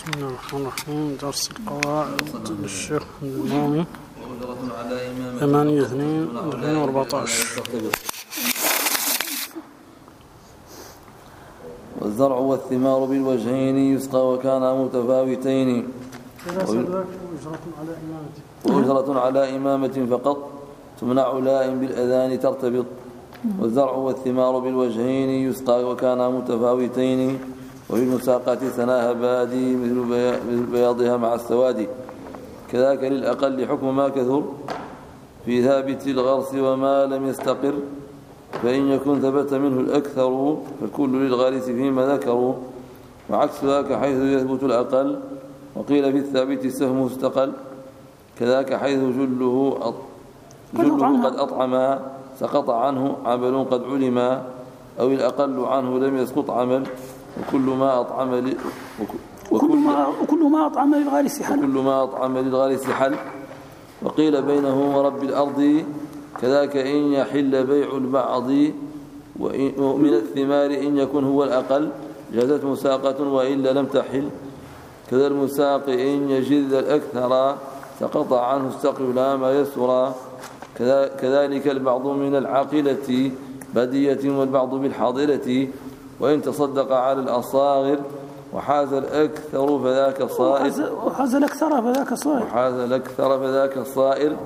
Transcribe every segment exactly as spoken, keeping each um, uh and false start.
بسم الله الرحمن الرحيم. درس القواعد للشيخ النووي ثمانية اثنين ألفين وأربعطعش. والزرع والثمار بالوجهين يسقى وكانا متفاوتين وأجرة على إمامة فقط تمنع لائم بالأذان ترتبط. والزرع والثمار بالوجهين يسقى وكانا متفاوتين وفي المساقات سناها بادي مثل بياضها مع السواد. كذاك للأقل حكم ما كثر في ثابت الغرس وما لم يستقر، فإن يكن ثبت منه الأكثر فالكل للغارس فيما ذكروا. وعكس ذاك حيث يثبت الأقل وقيل في الثابت السهم استقل. كذاك حيث جله أط... جله قد أطعما سقط عنه عمل قد علما، أو الأقل عنه لم يسقط عمل. وكل ما أطعم ل... وكل ما وكل ما أطعم للغارس حل وكل ما أطعم للغارس حل. وقيل بينه ورب الأرض كذاك إن يحل بيع البعض. ومن الثمار إن يكن هو الأقل جازت مساقة وإلا لم تحل. كذا المساق إن يجذ الأكثر سقط عنه السقي لا ما يسرى. كذلك البعض من العاقلة بدية والبعض بالحاضرة. وإن تصدق على الأصاغر وحاز الأكثر فذاك الصائر وحاز الأكثر فذاك الصائر وحاز الأكثر فذاك الصائر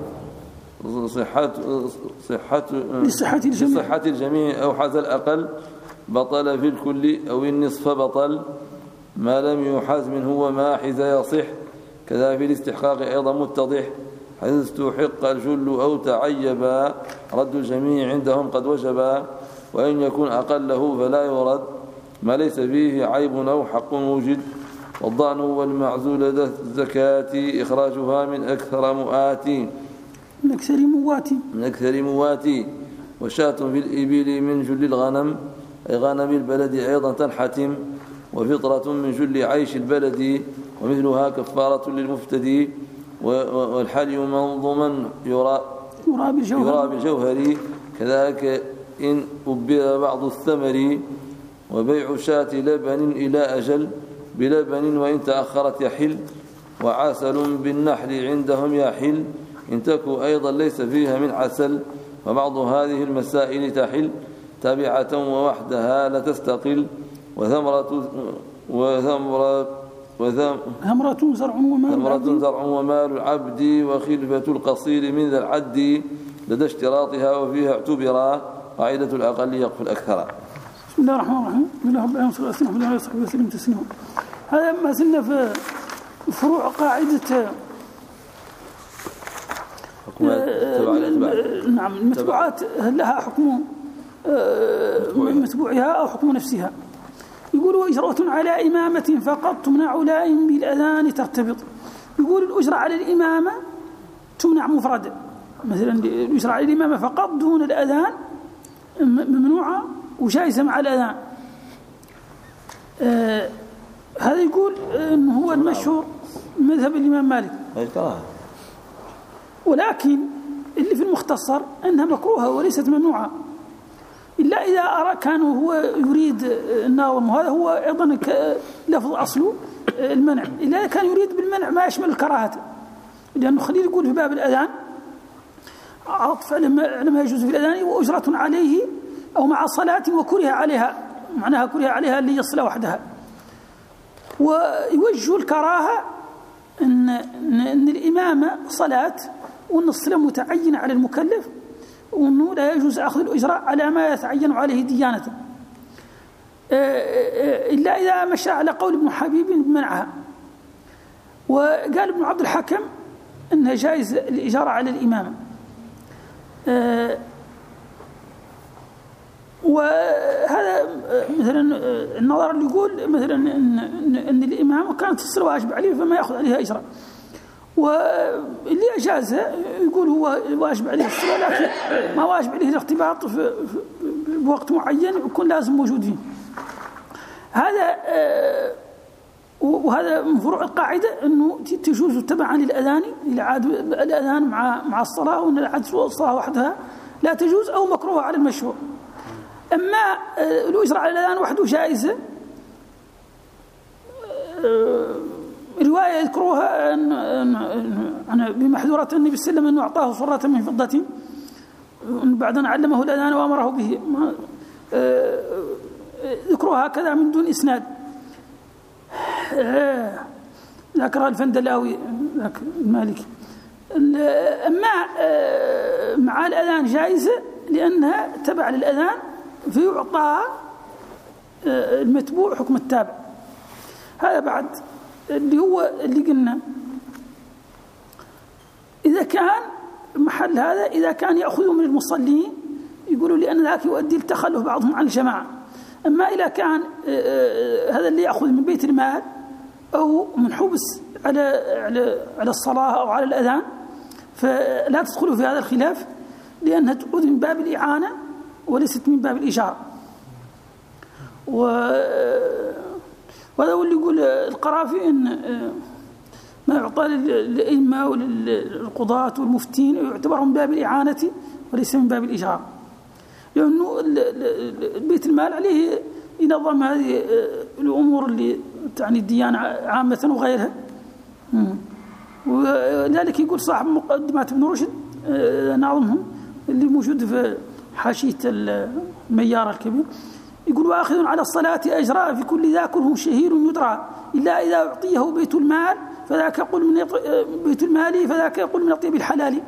صحة صحة لصحة الجميع لصحة الجميع. أو حاز الأقل بطل في الكل أو النصف بطل ما لم يحاز منه وما حز يصح. كذا في الاستحقاق أيضا متضح حيث استحق الجل أو تعيبا رد الجميع عندهم قد وجبا. وإن يكون أقله فلا يرد ما ليس فيه عيب أو حق وجد. والضأن والمعزول ذا الزكاة إخراجها من أكثر مؤاتي من أكثر مواتي من أكثر مواتي. وشاة في الإبل من جل الغنم أي غنم البلد أيضا تنحتم. وفطرة من جل عيش البلد ومثلها كفارة للمفتدي. والحلي منظوما يرى يرى بالجوهر. كذلك إن أبر بعض الثمر. وبيع شاة لبن إلى أجل بلبن وإن تأخرت يحل. وعسل بالنحل عندهم يحل إن تكو أيضا ليس فيها من عسل. وبعض هذه المسائل تحل تابعة ووحدها لا تستقل. وثمرة وثمرة ثمرة زرع ومال ثمرة زرع ومال العبد. وخلفة القصير من ذا العد لدى اشتراطها وفيها اعتبرا قاعدة الأقل يقف الأكثر. بسم الله الرحمن الرحيم. بسم الله الرحمن الرحيم. صلى الله عليه وصحبه وسلم تسليما. هذا ما زلنا في فروع قاعدة نعم المتبوعات هل لها حكم متبوعها أو حكم نفسها. يقول وإجرة على إمامة فقط تمنع لائم بالأذان ترتبط. يقول الأجرة على الإمامة تمنع مفردة، مثلا الأجرة على الإمامة فقط دون الأذان ممنوعة وجائزة مع الأذان. آه هذا يقول إنه هو المشهور مذهب الإمام مالك، ولكن اللي في المختصر أنها مكروهة وليست ممنوعة إلا إذا أرى كان هو يريد الناظم، وهذا هو أيضا لفظ أصله المنع، إلا كان يريد بالمنع ما يشمل الكراهة، لأنه خليل يقول في باب الأذان عطف على ما يجوز في الأذان وأجرة عليه أو مع صلاة وكره عليها، معناها كره عليها اللي يصل وحدها. ويوجه الكراهة أن, أن الإمامة صلاة وأن الصلاة متعينة على المكلف وأنه لا يجوز أخذ الأجرة على ما يتعين عليه ديانة إلا إذا مشى على قول ابن حبيب بمنعها. وقال ابن عبد الحكم أنها جائز الإجارة على الإمامة. وهذا مثلا النظر اللي يقول مثلا إن, إن الإمام كانت الصلاة واجب عليه فما يأخذ عليها إجرة، واللي أجازها يقول هو واجب عليه الصلاة لكن ما واجب عليه الارتباط في بوقت معين يكون لازم موجود فيه. هذا وهذا من فروع القاعدة أنه تجوز تبعا للأذان إلى عاد الأذان مع مع الصلاة، وأن عاد الصلاة وحدها لا تجوز أو مكروه على المشهور. أما الأجرة على الأذان وحده جائزة يذكروها أن بمحذورة النبي صلى الله عليه وسلم أنه أعطاه صرة من فضة بعد أن علمه الأذان وأمره به، ذكروها هكذا من دون إسناد. ذكرها الفندلاوي ذاك المالكي. أما مع الأذان جائزة لأنها تبع للأذان فيعطى المتبوع حكم التابع. هذا بعد اللي هو اللي قلنا إذا كان محل هذا إذا كان يأخذ من المصلين يقولوا لأن ذاك يؤدي لتخلف بعضهم عن الجماعة. أما إذا كان هذا اللي يأخذ من بيت المال أو من حبس على على على الصلاة أو على الأذان فلا تدخلوا في هذا الخلاف لأنها تعود من باب الإعانة وليست من باب الإجارة. وهذا هو اللي يقول القرافي إن ما يعطى للأئمة وللقضاة والمفتين يعتبر من باب الإعانة وليس من باب الإجارة، لأنه بيت المال عليه ينظم هذه الأمور اللي تعني الديانة عامة وغيرها. ولذلك يقول صاحب مقدمات ابن رشد ناظمهم اللي موجود في حاشية الميار الكبير يقول وآخذ على الصلاة أجراء في كل ذا كله شهير يدرى إلا إذا أعطيه بيت المال فذاك يقول من بيت المال فذاك يقول من طيب الحلال.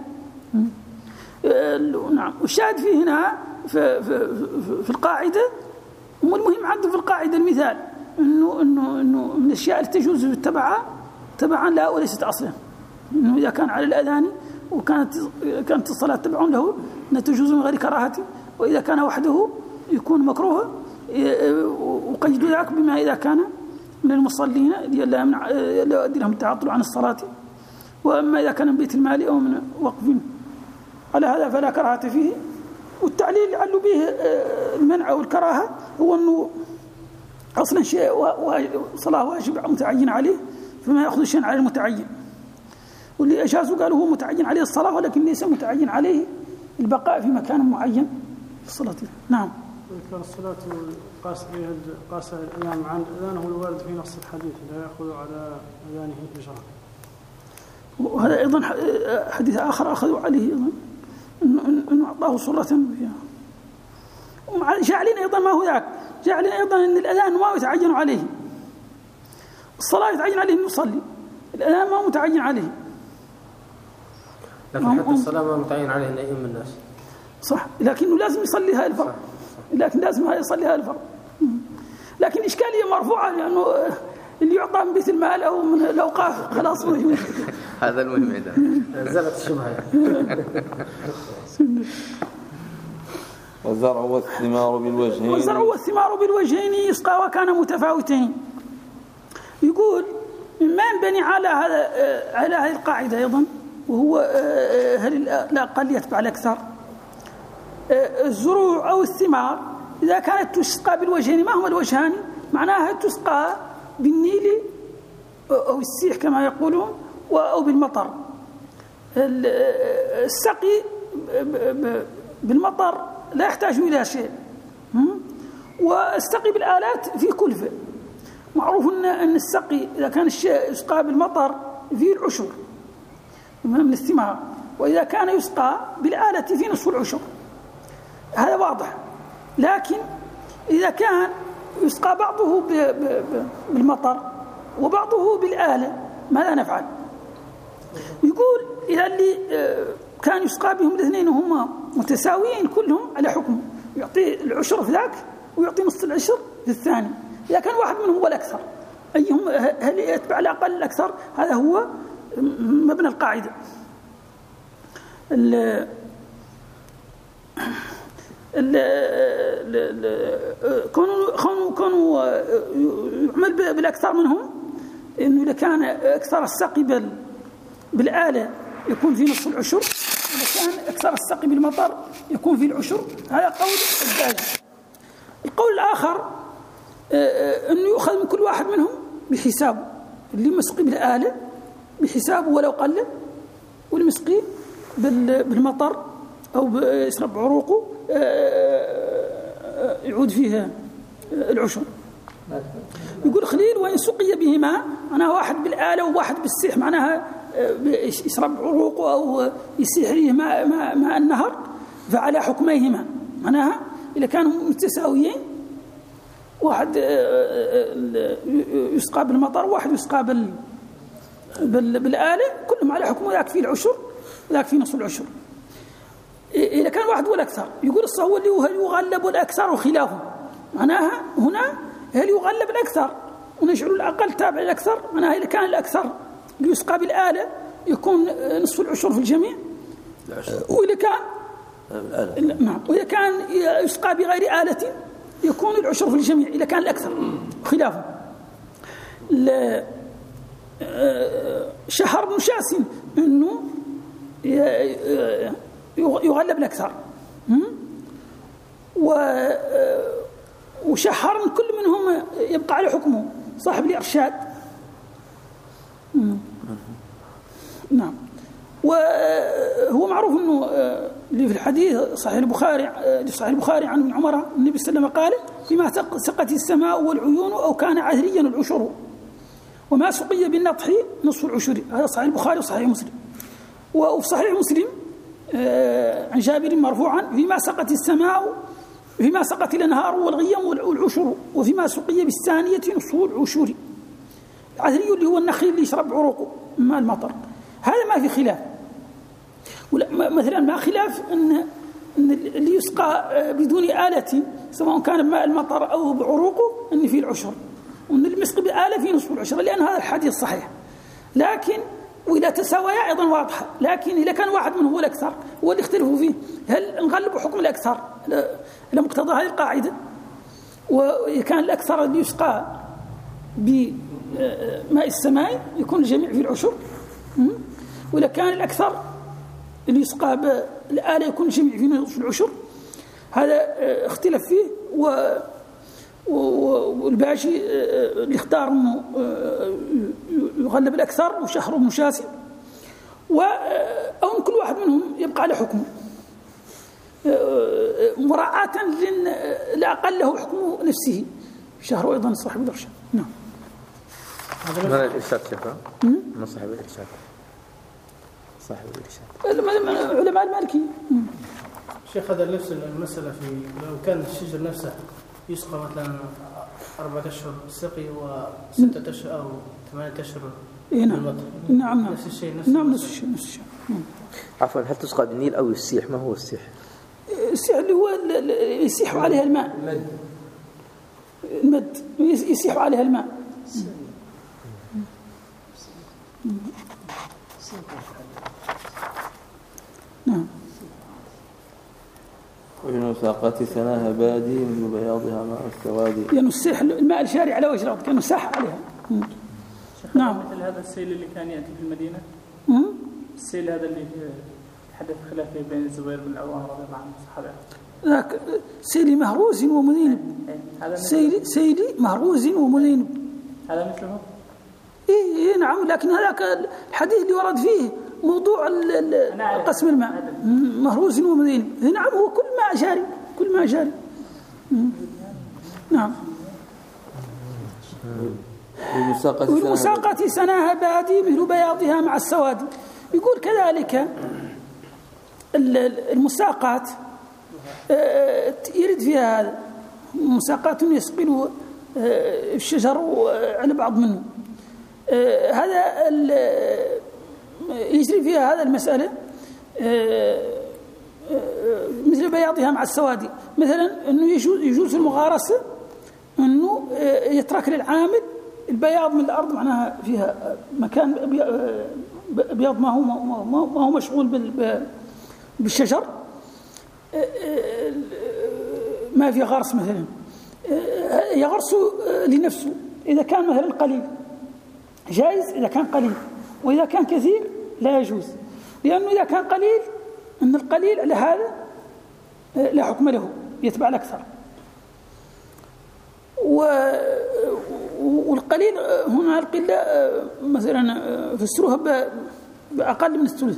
نعم. والشاهد فيه هنا في, في, في, في القاعدة والمهم عنده في القاعدة المثال إنه إنه إنه من الأشياء اللي تجوز تبعا تبعا لا وليست أصلا، إنه إذا كان على الأذان وكانت كانت الصلاة تبع له تجوز من غير كراهة، وإذا كان وحده يكون مكروه وقيد ذاك بما إذا كان من المصلين لا يمنع لا يؤدي لهم التعطل عن الصلاة، وأما إذا كان من بيت المال أو من وقف على هذا فلا كراهة فيه. والتعليل لعل به المنع أو الكراهة هو أنه أصلا شيء صلاة واجب متعين عليه فما يأخذ شيئا على المتعين، واللي أجازوا قالوا هو متعين عليه الصلاة ولكن ليس متعين عليه البقاء في مكان معين في الصلاة. نعم. ذكر الصلاة قاس بها قاس الإمام عن أذانه الوارد في نص الحديث لا يأخذ على أذانه إجراء. وهذا أيضا حديث آخر أخذوا عليه أيضا إنه أعطاه صرة فيها. جاعلين أيضا ما هو ذاك جاعلين أيضا أن الأذان ما يتعين عليه، الصلاة يتعين عليه أن يصلي، الأذان ما متعين عليه. لكن حتى الصلاة ما متعين عليه أن يؤم الناس. صح، لكنه لازم يصلي هاي الفرض، لكن لازم يصلي هاي الفرض. لكن إشكالية مرفوعة لأنه اللي يعطى من بيت المال أو من الأوقاف خلاص مهم. هذا المهم إذا نزلت الشبهة. والزرع والثمار بالوجهين والزرع والثمار بالوجهين يسقى وكان متفاوتين. يقول مما ينبني على هذا على هذه القاعدة أيضا وهو هل الأقل يتبع الأكثر. الزروع أو الثمار إذا كانت تسقى بالوجهين ما هما الوجهان؟ معناها تسقى بالنيل أو السيح كما يقولون أو بالمطر. السقي بالمطر لا يحتاج إلى شيء، والسقي بالآلات فيه كلفة. معروف أن السقي إذا كان الشيء يسقى بالمطر فيه العشر من الثمار، وإذا كان يسقى بالآلة فيه نصف العشر، هذا واضح. لكن إذا كان يسقى بعضه بالمطر وبعضه بالآلة ماذا نفعل؟ يقول إذا اللي كان يسقى بهم الاثنين وهما متساويين كلهم على حكم يعطي العشر في ذاك ويعطي نصف العشر في الثاني. إذا كان واحد منهم هو الأكثر أيهم هل يتبع الأقل الأكثر؟ هذا هو مبنى القاعدة. ال ال كانوا كانوا كانوا يعمل بالأكثر منهم، إنه إذا كان أكثر السقي بال بالآلة يكون في نصف العشر، إذا كان أكثر السقي بالمطر يكون في العشر. هذا قول الثالث. القول الآخر أنه يؤخذ من كل واحد منهم بحسابه، اللي مسقي بالآلة بحسابه ولو قل، واللي مسقي بالمطر أو يشرب عروقه يعود فيها العشر. يقول خليل وإن سقي بهما معناها واحد بالآلة وواحد بالسيح معناها يشرب عروقه أو يسيح ليه ماء, ماء, ماء النهر فعلى حكميهما معناها إذا كانوا متساويين واحد يسقى بالمطر وواحد يسقى بال بالآلة كلهم على حكمه ذاك فيه العشر وذاك فيه نصف العشر. إذا كان واحد ولا أكثر يقول الصهو اللي هل يغلب الأكثر وخلافه معناها هنا هل يغلب الأكثر ونجعل الأقل تابع الأكثر معناها إذا كان الأكثر يسقى بالآلة يكون نصف العشر في الجميع وإذا كان نعم وإذا كان يسقى بغير آلة يكون العشر في الجميع إذا كان الأكثر خلافه. شهر بن شاسم أنه يغلب الأكثر وشهر من كل منهم يبقى على حكمه صاحب الإرشاد. نعم وهو معروف أنه اللي في الحديث صحيح البخاري صحيح البخاري عن ابن عمر النبي صلى الله عليه وسلم قال فيما سقت السماء والعيون أو كان عذريا العشر وما سقي بالنطح نصف العشر. هذا صحيح البخاري وصحيح مسلم. وفي صحيح مسلم عن جابر مرفوعا فيما سقت السماء فيما سقت الأنهار والغيم والعشر وفيما سقي بالثانية نصف العشر. العذري اللي هو النخيل اللي يشرب عروقه ماء المطر هذا ما في خلاف. مثلا ما خلاف أن اللي يسقى بدون آلة سواء كان بماء المطر أو بعروقه أن فيه العشر وأن المسقي بآلة فيه نصف العشر لأن هذا الحديث صحيح. لكن وإذا تساويا أيضا واضحة لكن إذا كان واحد منهم هو الأكثر هو اللي اختلفوا فيه هل نغلب حكم الأكثر لمقتضى هذه القاعدة وإذا كان الأكثر اللي يسقى بماء السماء يكون الجميع في العشر وإذا كان الأكثر اللي يسقى بالآلة يكون الجميع في العشر. هذا اختلف فيه و والباشي اللي اختار انه يغلب الاكثر وشهر بن شاسم او كل واحد منهم يبقى على حكمه مراعاة لاقل له حكم نفسه شهر ايضا صاحب الارشاد. نعم هذا الارشاد شيخنا ما صاحب الارشاد صاحب الارشاد علماء المالكي. شيخ هذا نفس المسألة في لو كان الشجر نفسه يسقى مثلا أربعة أشهر سقي وستة أشهر أو ثمانية أشهر نعم نعم نفس الشيء نفس نعم نفس الشيء نفس الشيء. عفوا هل تسقى بالنيل أو السيح؟ ما هو السيح؟ السيح اللي هو يسيح عليها الماء المد يسيح عليها الماء. نعم وإن ساقت سناها بادي من بياضها مع السواد يعني السيح الماء الشارع على وجه الأرض كانوا ساح عليها. نعم مثل هذا السيل اللي كان يأتي في المدينة مم؟ السيل هذا اللي حدث خلاف بين الزبير بن العوام رضي الله عنه الصحابة ذاك سيلي مهروز ومذينب سيلي سيلي مهروز ومذينب هذا مثله إيه, إيه نعم لكن هذاك الحديث اللي ورد فيه موضوع قسم الماء مهروز ومذينب نعم هو كل ماء جاري كل ماء جاري. نعم والمساقة سناها بادي مثل بياضها مع السواد. يقول كذلك المساقات يرد فيها هذا مساقات يسقل الشجر على بعض منه هذا يجري فيها هذا المسألة مثل بياضها مع السواد. مثلا أنه يجوز, يجوز في المغارسة أنه يترك للعامل البياض من الأرض معناها فيها مكان بياض ما هو ما هو مشغول بالشجر ما في غرس مثلا يغرس لنفسه إذا كان مثلا قليل جائز إذا كان قليل وإذا كان كثير لا يجوز لأنه إذا كان قليل أن القليل على هذا لا حكم له يتبع الأكثر والقليل هنا القلة مثلا فسروها بأقل من الثلث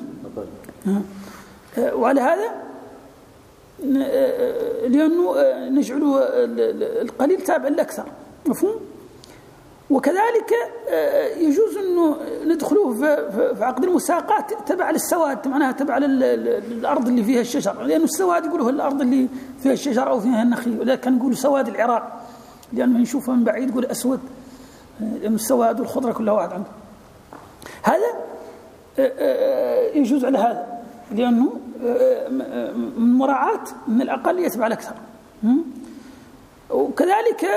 وعلى هذا لأنه نجعله القليل تابع للأكثر مفهوم؟ وكذلك يجوز أنه ندخلوه في عقد المساقات تبع للسواد، معناها تبع الأرض اللي فيها الشجر، لأنه السواد يقولوا الأرض اللي فيها الشجر أو فيها النخيل، ولكن نقول سواد العراق لأنه نشوفها من بعيد يقول أسود، لأنه السواد والخضرة كلها واحد عنده. هذا يجوز على هذا لأنه من مراعاة أن الأقل يتبع الأكثر. وكذلك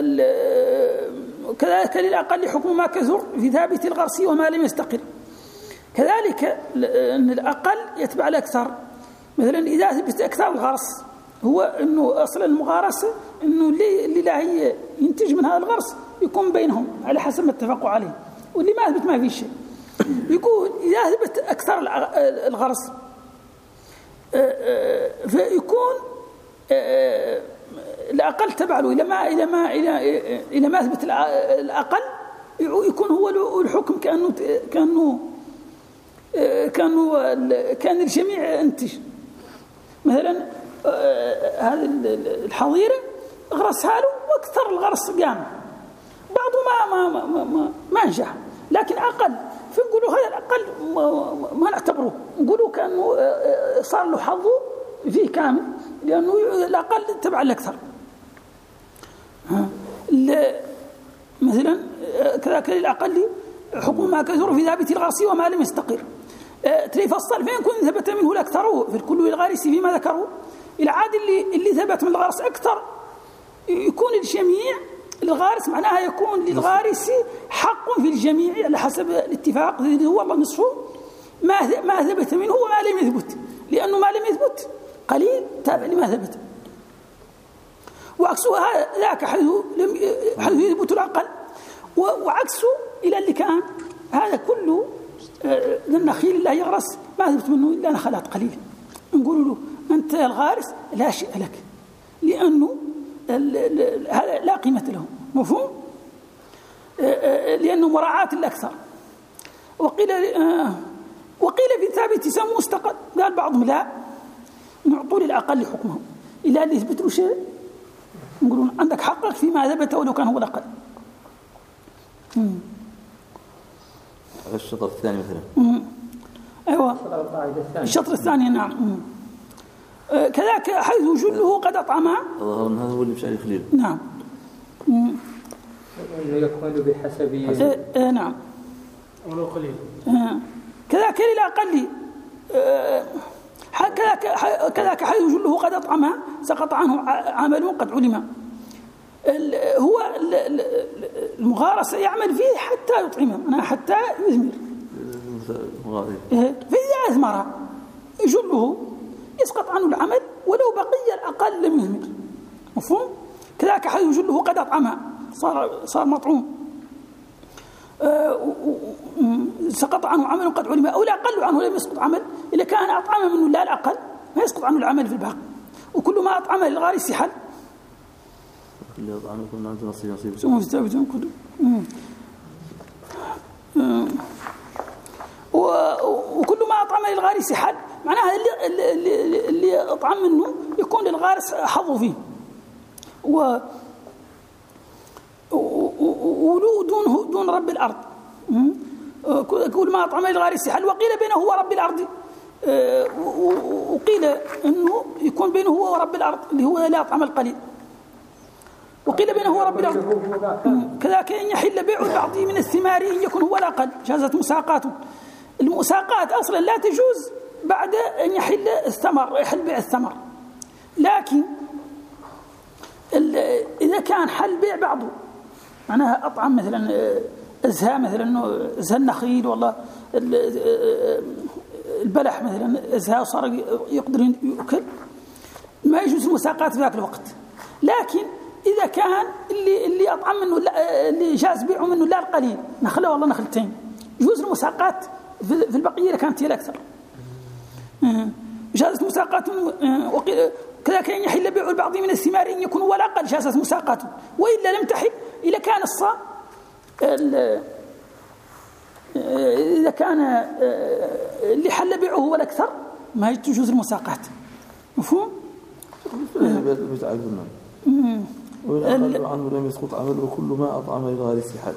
كذلك للأقل حكم ما كثر في ثابت الغرس وما لم يستقر. كذلك أن الأقل يتبع الأكثر، مثلا إذا ثبت أكثر الغرس هو أنه أصل المغارسة أنه اللي لا هي ينتج من هذا الغرس يكون بينهم على حسب ما اتفقوا عليه، واللي ما ثبت ما في شيء. يقول إذا ثبت أكثر الغرس فيكون الأقل تبع له، إلى ما إلى ما إلى إلى ما ثبت الأقل يكون هو الحكم كأنه كأنه كأنه كأن الجميع انتج. مثلا هذه الحظيرة غرسها له وأكثر الغرس قام، بعضه ما ما ما ما, ما نجح، لكن أقل، فنقولوا هذا الأقل ما, ما نعتبره، نقولوا كأنه صار له حظه فيه كامل لأنه الأقل تبع الأكثر. مثلا كذلك للأقل حكم ما كثر في ثابت الغرس وما لم يستقر. تفصل فين كن ثبت منه الأكثر في الكل والغارس فيما ذكروا. العاد اللي اللي ثبت من الغرس أكثر يكون الجميع للغارس، معناها يكون للغارس حق في الجميع على حسب الاتفاق، هو الله نصفه ما ما ثبت منه وما لم يثبت، لأنه ما لم يثبت قليل تابع لما ثبت. وعكسه ذاك حيث لم حيث يثبت الأقل، وعكسه إلى اللي كان هذا كله للنخيل لا يغرس ما ثبت منه إلا نخلات قليلة، نقول له أنت الغارس لا شيء لك، لأنه هذا لا قيمة له، مفهوم؟ لأنه مراعاة الأكثر. وقيل وقيل في ثابت سمو مستقل، قال بعضهم لا نعطوا للأقل حكمه إلا اللي يثبت له شيء نقولون عندك حقك فيما ثبت ولو كان هو الأقل. الشطر الثاني مثلا. مم. أيوة الشطر الثاني نعم. مم. آه كذلك حيث جله قد أطعمها، ظهر أن هذا هو اللي بشأن خليل. نعم. يكون بحسب آه آه نعم ولو قليل. آه. كذلك للأقل آه كذاك كذاك حيث جله قد أطعمها سقط عنه عمل قد علم. هو المغارسة يعمل فيه حتى يطعمها، أنا حتى يثمر، فإذا أثمر جله يسقط عنه العمل ولو بقي الأقل لم يثمر، مفهوم؟ كذاك حيث جله قد أطعمها صار صار مطعوم سقط عنه عمل قد علم، أو لا أقل عنه لم يسقط عمل، إذا كان أطعم منه لا الأقل ما يسقط عنه العمل في الباقي، وكل ما أطعم للغارس حل. اللي أطعم يكون عنده نصيب نصيب. وكل ما أطعم للغارس حل، معناها اللي, اللي, اللي أطعم منه يكون للغارس حظه فيه، و ولو دونه دون رب الأرض. كل ما أطعم للغارس حل. وقيل بينه هو رب الأرض، وقيل أنه يكون بينه هو ورب الأرض اللي هو لا أطعم القليل. وقيل بينه هو رب الأرض. كذلك أن يحل بيع البعض من الثمار إن يكون هو الأقل جازت مساقاته. المساقات أصلا لا تجوز بعد أن يحل الثمر، يحل بيع الثمر، لكن إذا كان حل بيع بعضه، معناها أطعم مثلا أزهى مثلا أزهى النخيل والله البلح مثلا أزهى وصار يقدر يأكل، ما يجوز المساقات في ذاك الوقت. لكن إذا كان اللي اللي أطعم منه اللي جاز بيعه منه لا القليل، نخله والله نخلتين، يجوز المساقات في البقية إذا كانت هي الأكثر. جازت مساقات. كذلك أن يحل بيع البعض من الثمار إن يكون هو الأقل جازت مساقاته، وإلا لم تحل إذا كان الصا إذا كان اللي حل بيعه هو الأكثر ما تجوز المساقات، مفهوم؟ وإذا أقل عنه لم يسقط عمله كل ما أطعم لغير استحال.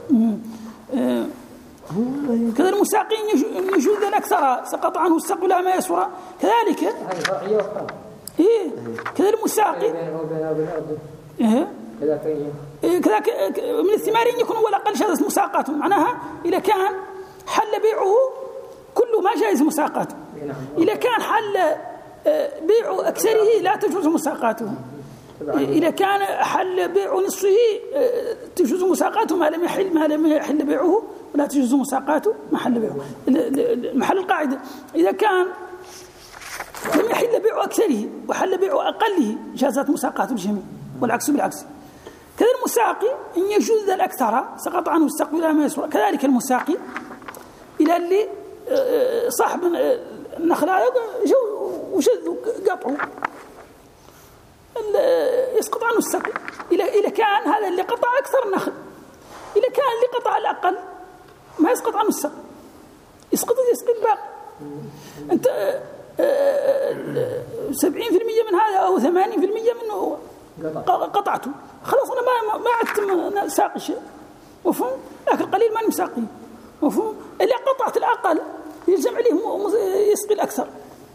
كذا المساقين يجوز الأكثر سقط عنه السقي لا ما يسر كذلك. إيه كذا المساقي إيه كذلك من الثمارين يكون ولا أقل شاذ مساقاته، معناها إذا كان حل بيعه كل ما جائز مساقاته، إذا كان حل بيع أكثره لا تجوز مساقاته، إذا كان حل بيع نصفه تجوز مساقاته ما لم يحل ما لم يحل بيعه ولا تجوز مساقاته محل بيعه. محل القاعدة إذا كان لم يحل بيع أكثره وحل بيع أقله جازت مساقاته الجميع، والعكس بالعكس. كذا المساقي إن يجوز الأكثر سقط عنه السقي لا ما يسر، كذلك المساقي إلى اللي صاحب النخلة جو وشذ قطعه يسقط عنه السقي إذا كان هذا اللي قطع أكثر النخل، إذا كان اللي قطع الأقل ما يسقط عنه السقي، يسقط يسقط الباقي. أنت سبعين في المية من هذا أو ثمانين في المية منه قطعته، خلاص أنا ما ما عدت ساقي شيء، مفهوم؟ لكن قليل ما نساقي، مفهوم؟ إلا قطعت الأقل يلزم عليه يسقي الأكثر.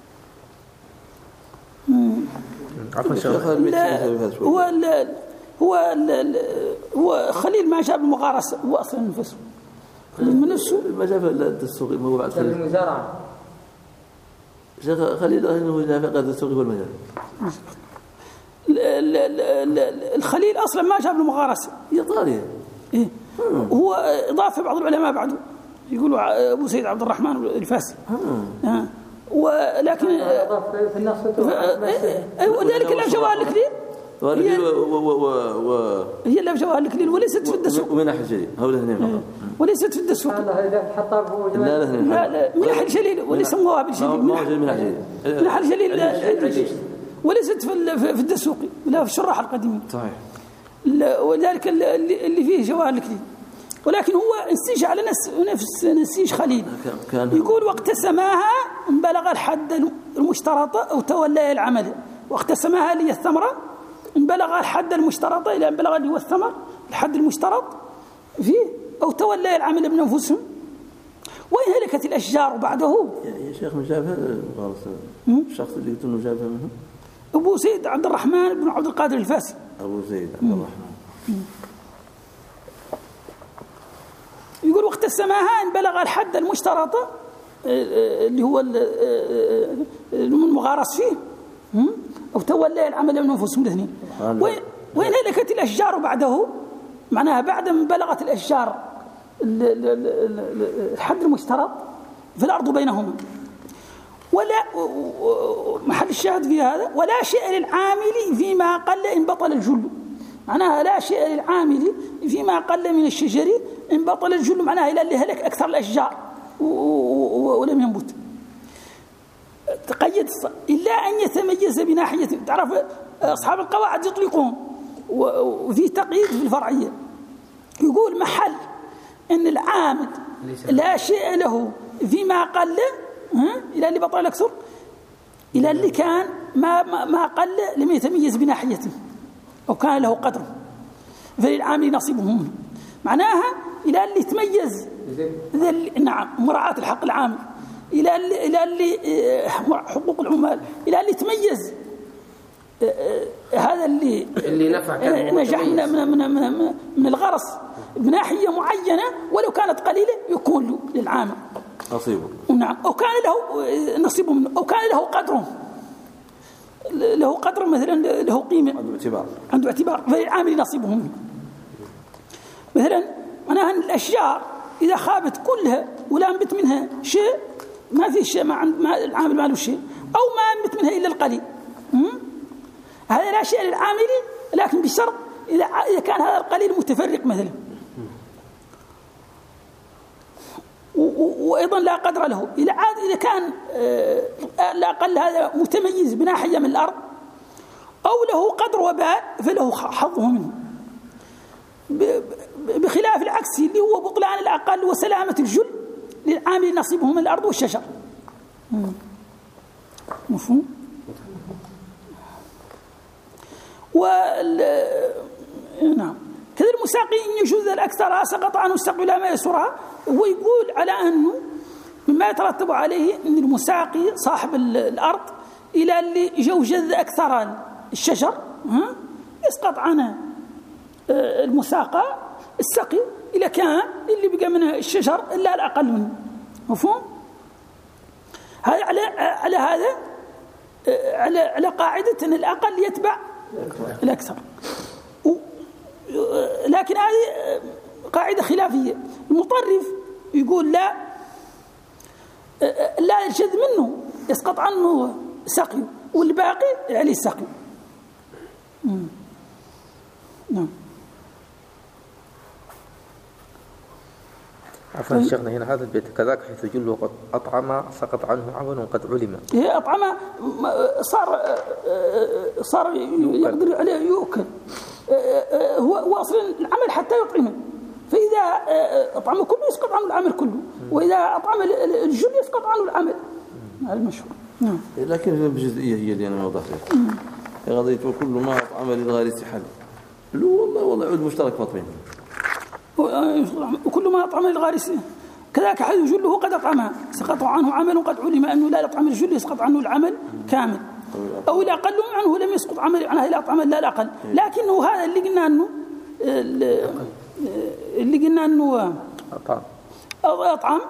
هو ال هو ال هو خليل ما جاب المغارسة هو أصلا نفسه من نفسه ما جاب الدسوق ما هو بعد خليل المزارعة. شيخ خليل هو جاب قد الدسوق والمجال. الخليل أصلا ما جاب المغارسة إيطاليا. إيه هو إضافة بعض العلماء بعده يقولوا أبو سيد عبد الرحمن الفاسي. آه. ولكن في النص وذلك لا جوال الكليل هي و هي لا جوال الكليل وليست في الدسوق ومن ناحية جليل هؤلاء الاثنين وليست في الدسوق. لا لا لا من ناحية جليل وليس موابل جليل ما هو من ناحية من ناحية جليل وليست في في الدسوق لا في الشراح القديمين صحيح. وذلك اللي فيه جوال الكليل، ولكن هو انسج على نفس نسيج خليل يقول وقت سماها ان بلغ الحد المشترط أو تولى العمل، وقت سماها اللي هي الثمرة ان بلغ الحد المشترط إلى أن بلغ اللي هو الثمر الحد المشترط فيه أو تولى العمل من أنفسهم، وإن هلكت الأشجار بعده. يا شيخ من جابها الشخص اللي قلت انه جابها منه أبو سيد عبد الرحمن بن عبد القادر الفاسي. أبو سيد عبد الرحمن يقول وقت السماها إن بلغ الحد المشترط اللي هو المغارس فيه أو تولى العمل من أنفسهم الاثنين، وإن هلكت الأشجار بعده معناها بعد ما بلغت الأشجار الحد المشترط في الأرض بينهما. ولا محل الشاهد في هذا ولا شيء للعامل فيما قل إن بطل الجل، معناها لا شيء للعامل فيما قل من الشجر إن بطل الجل، معناها إلى اللي هلك أكثر الأشجار ولم ينبت. تقيد إلا أن يتميز بناحية، تعرف أصحاب القواعد يطلقون وفي تقييد في الفرعية، يقول محل أن العامل لا شيء له فيما قل إلى اللي بطل أكثر إلى اللي كان ما ما قل لم يتميز بناحيته أو كان له قدر فللعامل نصيبه منه، معناها إلى اللي تميز نعم مراعاة الحق العام، إلى اللي إلى اللي حقوق العمال، إلى اللي تميز هذا اللي اللي نفع نجح من من من, من, من الغرس بناحية معينة ولو كانت قليلة يكون له للعامل نصيبه، نعم، أو كان له نصيبه منه أو كان له قدره، له قدر مثلا له قيمة عنده اعتبار عنده اعتبار فالعامل نصيبه منه. مثلا أنا الأشجار إذا خابت كلها ولا أنبت منها شيء ما في شيء ما عند ما العامل ما له شيء أو ما أنبت منها إلا القليل، هذا لا شيء للعامل لكن بشرط إذا إذا كان هذا القليل متفرق مثلا، وأيضا لا قدر له إذا عاد إذا كان الأقل هذا متميز بناحية من الأرض أو له قدر وباء فله حظه منه، بخلاف العكس اللي هو بطلان الأقل وسلامة الجل للعامل نصيبه من الأرض والشجر. مفهوم؟ نعم. كذا المساقي إن يجوز الأكثر سقط عنه السقي لا ما يسرها. هو يقول على أنه مما يترتب عليه أن المساقي صاحب الأرض إلى اللي جوجز أكثر الشجر يسقط عنه المساقى السقي إلى كان اللي بقى منه الشجر إلا الأقل منه. مفهوم؟ هذا على على هذا على على قاعدة أن الأقل يتبع الأكثر. لكن هذه قاعدة خلافية. المطرف يقول لا لا يشذ منه يسقط عنه سقي والباقي عليه السقي. نعم. عفوا شيخنا هنا هذا البيت كذاك حيث جل وقد أطعم سقط عنه عمل قد علم. هي أطعم صار صار يقدر عليه يؤكل. هو هو أصلا العمل حتى يطعمه. فإذا أطعم كله يسقط عنه العمل كله، وإذا أطعم الجل يسقط عنه العمل. هذا المشهور. نعم. لكن بجزئية هي اللي أنا وضحت لها. قضية كل ما أطعم للغارس حل. والله والله عود مشترك مطعم. وكل ما أطعم الغارس كذاك حيث جله قد أطعمها سقط عنه عمل قد علم أنه لا يطعم الجل يسقط عنه العمل كامل، أو إذا أقل عنه لم يسقط عمل عنه إلا أطعم لا الأقل. لكنه هذا اللي قلنا أنه اللي قلنا أنه أطعم أطعم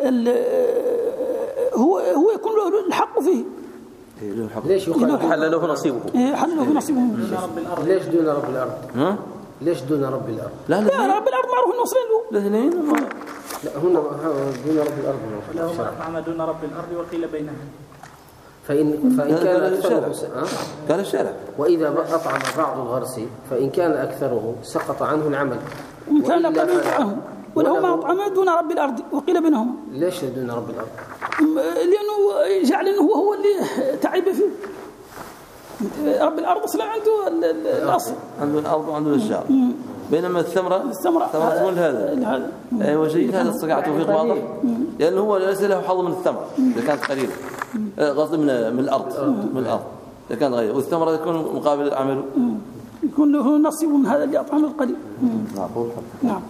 هو هو يكون له الحق فيه. ليش حل له نصيبه؟ حل له نصيبه. ليش دون رب الأرض؟ ها؟ ليش دون رب الأرض؟ لا لا رب الأرض معروف النصرين له. الاثنين لا هنا دون رب الأرض. له أطعم دون رب الأرض وقيل بينهم. فإن فإن كان أكثره قال الشارع. وإذا أطعم بعض الغرس فإن كان أكثره سقط عنه العمل. وإن كان قليل عنه وله ما أطعم دون رب الأرض وقيل بينهم. ليش دون رب الأرض؟ لأنه جعل إنه هو هو اللي تعب فيه. رب الأرض أصلا عنده الأصل. عنده الأرض وعنده الشجر. بينما الثمرة الثمرة ثمرة من هذا. أيوة جيد هذا استطاع توفيق واضح. لأنه هو ليس له حظ من الثمرة إذا كانت قليلة. قصدي من من الأرض من الأرض إذا كانت غير والثمرة يكون مقابل عمله. يكون له نصيب من هذا اللي أطعمه القليل. نعم.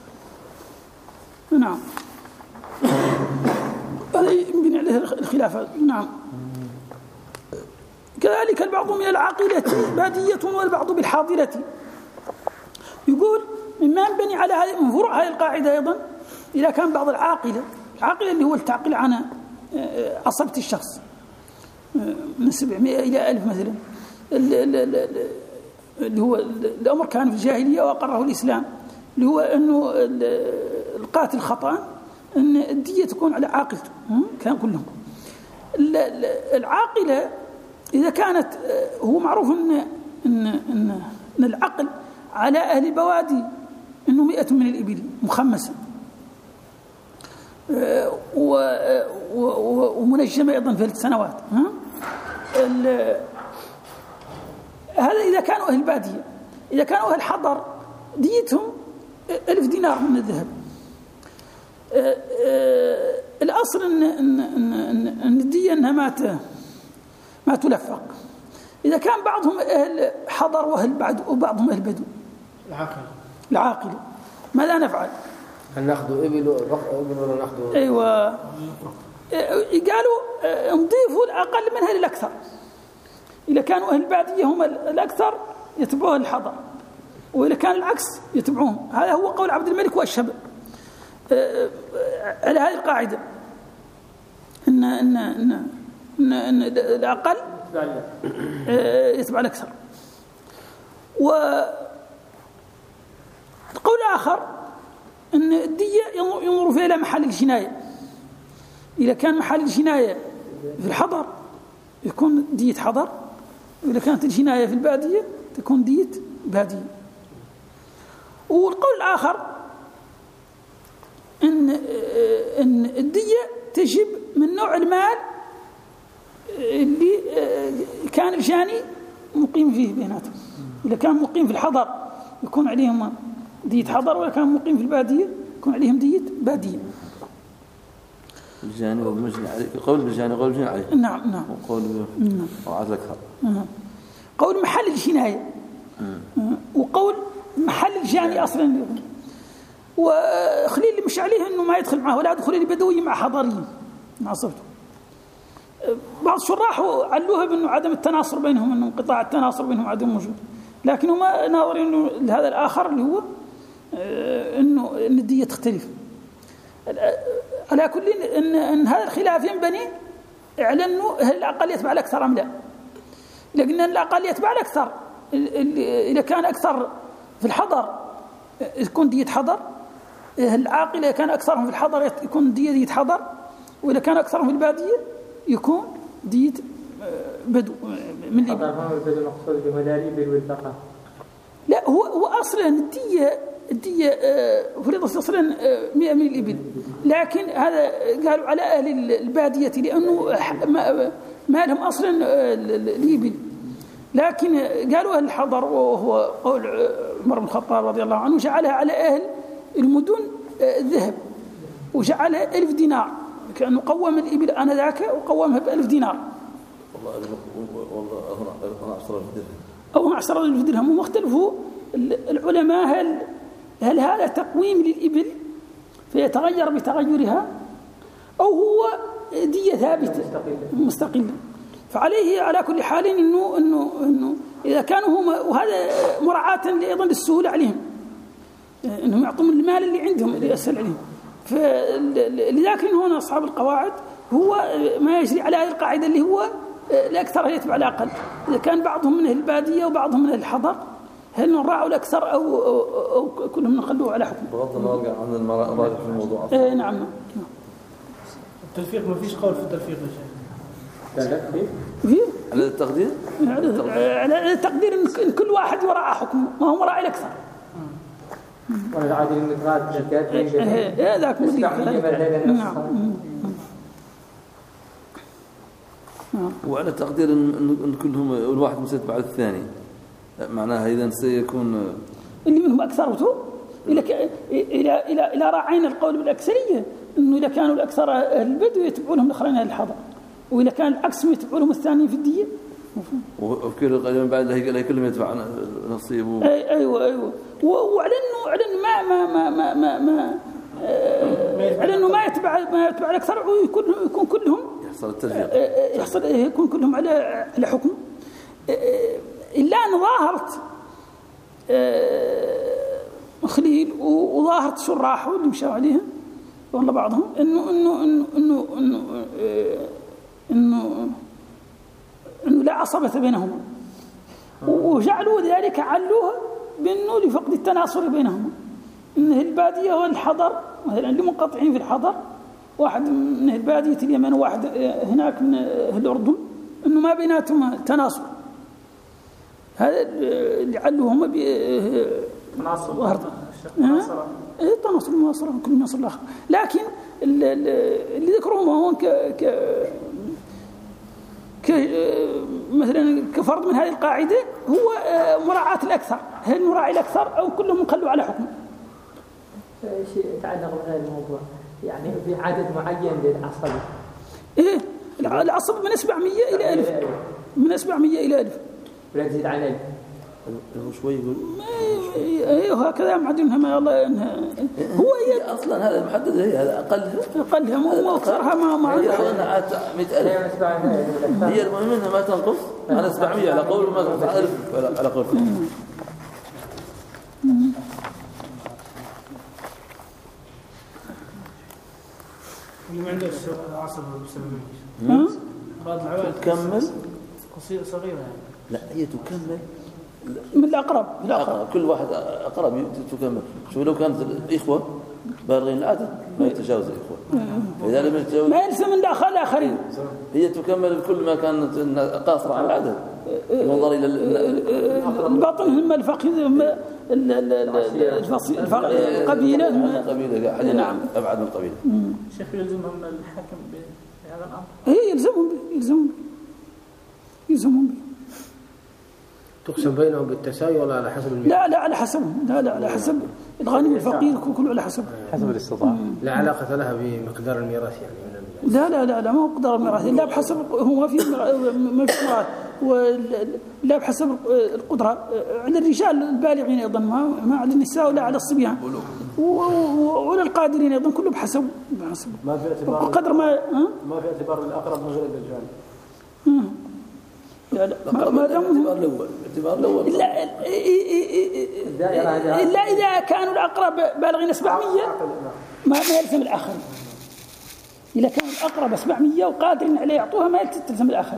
نعم. هذا يمكن عليه الخلافات. نعم. كذلك البعض من العاقلة بادية والبعض بالحاضرة. يقول مما ينبني على هذه من فروع هذه القاعدة أيضا إذا كان بعض العاقلة العاقلة اللي هو التعقل عن عصبة الشخص من سبعمائة إلى ألف مثلا اللي هو الأمر كان في الجاهلية وأقره الإسلام اللي هو أنه القاتل خطأ أن الدية تكون على عاقلته كان كلهم. العاقلة إذا كانت هو معروف أن أن أن, إن العقل على أهل البوادي أنه مئة من الإبل مخمسة ومنجمة أيضا في السنوات. هذا إذا كانوا أهل البادية. إذا كانوا أهل الحضر ديتهم ألف دينار من الذهب. الأصل أن, أن, أن, أن الدية أنها ما ما تلفق. إذا كان بعضهم أهل حضر وأهل بعد وبعضهم أهل بدو العاقل العاقل ماذا نفعل؟ هل نأخذ إبل ولا نأخذ؟ أيوة قالوا نضيفوا الأقل منها للأكثر. إذا كانوا أهل البادية هم الأكثر يتبعوها الحضر وإذا كان العكس يتبعوهم. هذا هو قول عبد الملك والشبع على هذه القاعدة إن إن إن إن, إن الأقل يتبع الأكثر. والقول الآخر أن الدية ينظر فيها إلى محل الجناية. إذا كان محل الجناية في الحضر يكون دية حضر وإذا كانت الجناية في البادية تكون دية بادية. والقول الآخر أن أن الدية تجب من نوع المال اللي كان الجاني مقيم فيه بيناتهم. إذا كان مقيم في الحضر يكون عليهم دية حضر وإذا كان مقيم في البادية يكون عليهم دية بادية. الجاني والمجني عليه قول بالجاني قول بالجاني عليه. نعم نعم. وقول وعاد الأكثر. قول محل الجناية وقول مشاني أصلا. وخليل اللي مش عليه أنه ما يدخل معه، ولا يدخل البدوي مع حضاريين مع صفته. بعض الشراح علوها بأنه عدم التناصر بينهم، أنه انقطاع التناصر بينهم عدم موجود، لكن هم ناظرين لهذا الآخر اللي هو أنه الندية تختلف. على كل إن, إن هذا الخلاف ينبني على أنه هل الأقل يتبع الأكثر أم لا. لكن الأقل يتبع الأكثر إذا كان أكثر في الحضر يكون دية حضر، العاقل إذا كان أكثرهم في الحضر يكون دية دية حضر، وإذا كان أكثرهم في البادية يكون دية بدو من الإبل. البدو المقصود بهذا الإبل والبقر. لا هو هو أصلا الدية الدية فريضة أصلا مئة من الإبل، لكن هذا قالوا على أهل البادية لأنه ما, ما لهم أصلا الإبل، لكن قالوا أهل الحضر وهو قول عمر بن الخطاب رضي الله عنه جعلها على أهل المدن الذهب، وجعلها ألف دينار، كأنه قوم الإبل آنذاك وقومها بألف دينار. والله والله أنا عشرة ألف درهم أو عشرة ألف درهم. ومختلفوا العلماء هل هل هذا تقويم للإبل فيتغير بتغيرها، أو هو دية ثابتة مستقلة. فعليه على كل حال إنه إنه إنه إذا كانوا هم، وهذا مراعاة أيضا للسهولة عليهم، إنهم يعطون المال اللي عندهم اللي أسهل عليهم. فلذلك هنا أصحاب القواعد هو ما يجري على هذه القاعدة اللي هو الأكثر يتبع الأقل. إذا كان بعضهم من أهل البادية وبعضهم من أهل الحضر، هل نراعوا الأكثر أو, أو, أو كلهم نخلوه على حكم؟ بغض النظر عن المراجع في الموضوع. إيه نعم. التلفيق ما فيش قول في التلفيق يا شيخ. لا في على التقدير على التقدير إن كل واحد يراعى حكمه، ما هو مراعي الأكثر. ولا عادي المتغاد الكاتب إيه ذاك مدير. نعم. وعلى تقدير أن كلهم الواحد مستتبع الثاني، معناها إذا سيكون اللي منهم أكثرته إلى إلى إلى إلى راعين القول بالأكثرية، إنه إذا كانوا الأكثر البدو يتبعونهم الآخرين أهل الحضر، وإذا كان العكس يتبعونهم الثانيين في الدية. وكل قليل بعد له كلهم يدفع نصيبه. أي أيوة أيوة. وعلى إنه على إنه ما ما ما ما ما على إنه ما يتبع ما يتبع الأكثر، ويكون يكون كلهم يحصل التلفيق، يحصل يكون كلهم على على حكم. إلا أن ظاهرت خليل وظاهرت شراح واللي مشوا عليها والله بعضهم إنه إنه إنه إنه إنه إنه إنه لا عصبة بينهما، وجعلوا ذلك علوها بأنه لفقد التناصر بينهما، إن البادية والحضر مثلا اللي منقطعين في الحضر، واحد من البادية اليمن وواحد هناك من الأردن، إنه ما بيناتهم تناصر. هذا اللي علوهم تناصر تناصر ايه تناصر مناصر كل مناصر الآخر. لكن اللي ذكرهم هون ك ك ك مثلا كفرض من هذه القاعدة هو مراعاة الأكثر، هل نراعي الأكثر أو كلهم نخلوا على حكم؟ شيء يتعلق بهذا الموضوع، يعني في عدد معين للعصبة. إيه العصبة من سبعمية إلى ألف، من سبعمية إلى ألف ولا تزيد عن ألف. هو شوي يقول ايوه هكذا معدنها ما الله انها هو هي اصلا هذا محدد، هي هذا اقلها اقلها مو اكثرها ما ما هي مئة ألف، هي المهم انها ما تنقص على سبعمية على قول ما تنقص على ألف على قول. اللي ما عنده عصبة بسبب بعض العوائل تكمل قصيرة صغيرة يعني. لا هي تكمل من الأقرب الأقرب، كل واحد أقرب تكمل. شوف لو كانت الإخوة بالغين العدد ما يتجاوز الإخوة، إذا لم يتجاوز ما يلزم من داخل الآخرين، هي تكمل كل ما كانت قاصرة على العدد. النظر إلى الباطن هم الفقيه القبيلة القبيلة نعم أبعد من القبيلة. شيخ يلزمهم الحكم بهذا الأمر؟ هي يلزمهم به يلزمهم به يلزمهم به. تقسم بينهم بالتساوي ولا على حسب الميراث؟ لا لا على حسبهم، لا لا على حسب الغني والفقير كله على حسب حسب الاستطاعة. لا علاقة لها بمقدار الميراث يعني من لا لا لا لا ما هو مقدار الميراث، لا بحسب هو ما في ما في ميراث، ولا بحسب القدرة على الرجال البالغين أيضا ما على النساء ولا على الصبيان وعلى القادرين أيضا كله بحسب بحسب ما في اعتبار قدر ما ما في اعتبار الأقرب من غير الرجال. لا لا ما ما الاعتبار الأول الاعتبار الأول إلا إلا إذا كانوا الأقرب بالغين سبعمية ما ما يلزم الآخر. إذا كان الأقرب سبعمية وقادرين عليه يعطوها ما يلزم الآخر.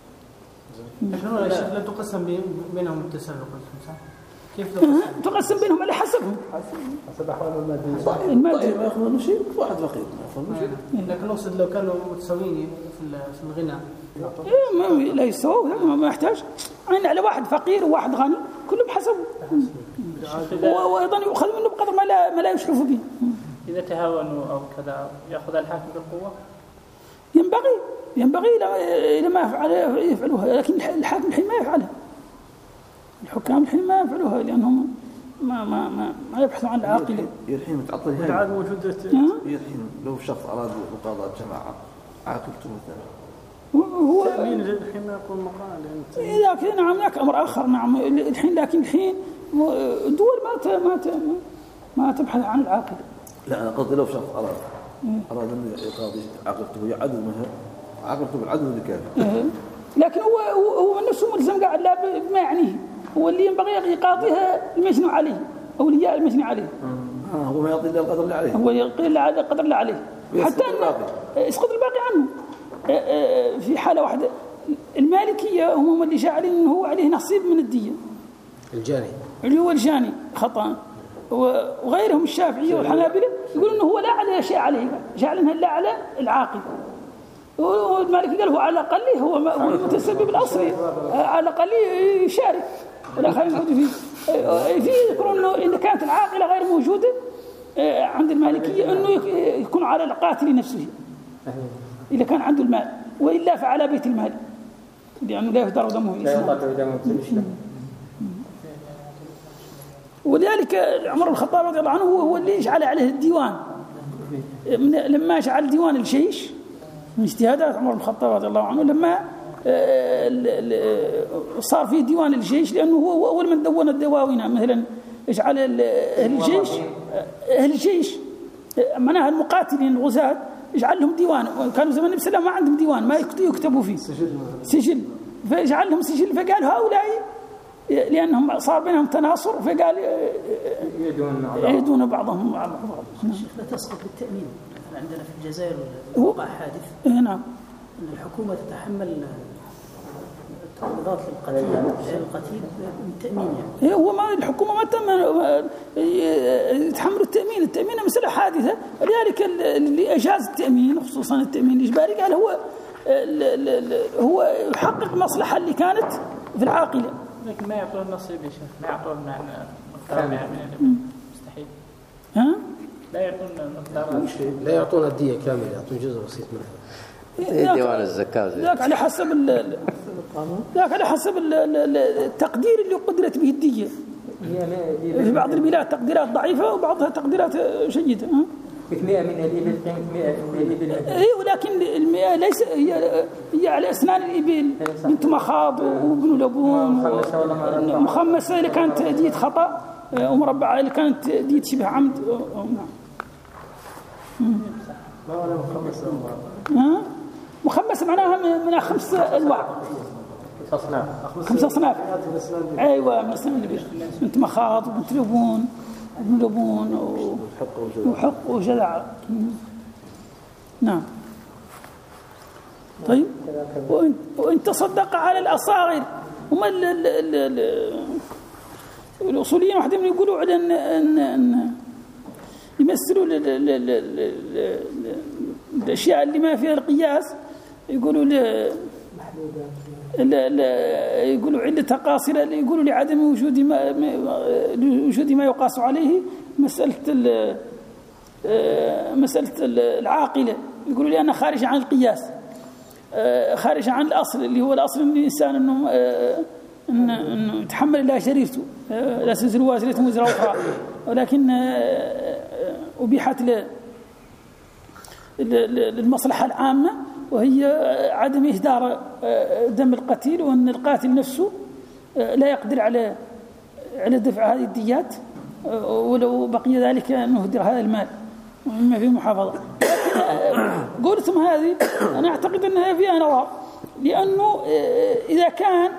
لا تقسم بينهم التساوي صح؟ كيف تقسم بينهم على حسبهم حسب أحوالهم المادية. المادي ما يأخذون شيء واحد فقير ما يأخذون شيء. لكن أقصد لو كانوا متساويين في الغنى إيه لا يسووا ما يحتاج عين على واحد فقير وواحد غني كله بحسب وأيضا يؤخذ منه بقدر ما لا ما لا يشرف به. إذا تهاونوا أو كذا يأخذ الحاكم بالقوة. ينبغي ينبغي إذا ما يفعل يفعلوها لكن الحاكم الحين ما يفعلها. الحكام الحين ما يفعلوها لأنهم ما ما ما, ما يبحثوا عن العاقلة. الحين متعطل هاي. العاقل موجودة. الحين لو شخص أراد مقاضاة جماعة عاقلته مثلا. هو التأمين الحين ما يكون مقال. إذا كان نعم ذاك أمر آخر نعم الحين لكن الحين الدول ما ما ما تبحث عن العاقلة. لا أنا قصدي لو شخص أراد أراد أن يقاضي عاقلته يعدل منها عاقلته بالعدل الكافي. لكن هو هو من نفسه ملزم قاعد لا بما يعنيه هو اللي ينبغي يقاضيها المجني عليه أولياء المجني عليه. آه هو ما يعطي إلا القدر اللي عليه. هو يقي إلا القدر اللي عليه. حتى يسقط الباقي عنه. في حالة واحدة المالكية هم اللي جاعلين إنه هو عليه نصيب من الدية. الجاني. اللي هو الجاني خطأ. وغيرهم الشافعية والحنابلة يقولون إنه هو لا عليه شيء عليه جاعلينها إلا على العاقل. والمالكي قال هو على الأقل هو المتسبب الأصلي على الأقل يشارك ولا خلينا نقول فيه فيه يذكرون إنه إذا كانت العاقلة غير موجودة عند المالكية إنه يكون على القاتل نفسه إذا كان عنده المال وإلا فعلى بيت المال لأنه لا يهدر دمه ولذلك عمر بن الخطاب رضي الله عنه هو اللي يجعل عليه الديوان لما جعل ديوان الجيش من اجتهادات عمر بن الخطاب رضي الله عنه لما صار فيه ديوان الجيش لأنه هو أول من دون الدواوين مثلا يجعل أهل الجيش أهل الجيش معناها المقاتلين الغزاة يجعل لهم ديوان كانوا زمان النبي صلى الله عليه وسلم ما عندهم ديوان ما يكتبوا فيه سجل فيجعل لهم سجل فقال هؤلاء لأنهم صار بينهم تناصر فقال يهدون بعضهم مع بعض. لا تسقط بالتأمين عندنا في الجزائر وقع حادث نعم أن الحكومة تتحمل التعويضات للقتيل القتيل بالتأمين يعني. هو ما الحكومة ما تم يتحملوا التأمين التأمين مسألة حادثة لذلك اللي أجاز التأمين خصوصا التأمين الإجباري قال هو هو يحقق مصلحة اللي كانت في العاقلة لكن ما يعطون النصيب يا شيخ ما يعطون مقدار يعني مستحيل ها لا يعطون مقدار لا يعطون الدية كاملة يعطون جزء بسيط منها ديوان الزكاة ذاك على حسب ذاك على حسب التقدير اللي قدرت به الدية في بعض البلاد تقديرات ضعيفة وبعضها تقديرات جيدة مئة من الإبل مئة من الإبل اي ولكن المئة ليس هي هي على أسنان الإبل بنت مخاض وابن لبون مخمسة اللي كانت دية خطأ ومربعة اللي كانت دية شبه عمد ما ولا مخمسة ها مخمسة معناها من خمس أنواع أصناف خمس أصناف أيوة من أسنان الإبل بنت مخاض وبنت لبون ابن لبون وحق وجذع نعم طيب وإن تصدق على الأصاغر هم الأصوليين واحدهم يقولوا على أن, أن, أن يمثلوا الأشياء اللي ما فيها القياس يقولوا ل لا لا يقولوا علة قاصرة يقولوا لعدم وجود ما وجود ما يقاس عليه مسألة مسألة العاقلة يقولوا لأنها خارجة عن القياس خارجة عن الأصل اللي هو الأصل من الإنسان إنه إنه يتحمل الله شريرته لا تزر وازرة وزر أخرى ولكن أبيحت للمصلحة العامة وهي عدم إهدار دم القتيل، وأن القاتل نفسه لا يقدر على على دفع هذه الديات ولو بقي ذلك أن نهدر هذا المال مما فيه محافظة. قولتم هذه أنا أعتقد أنها فيها نظر، لأنه إذا كان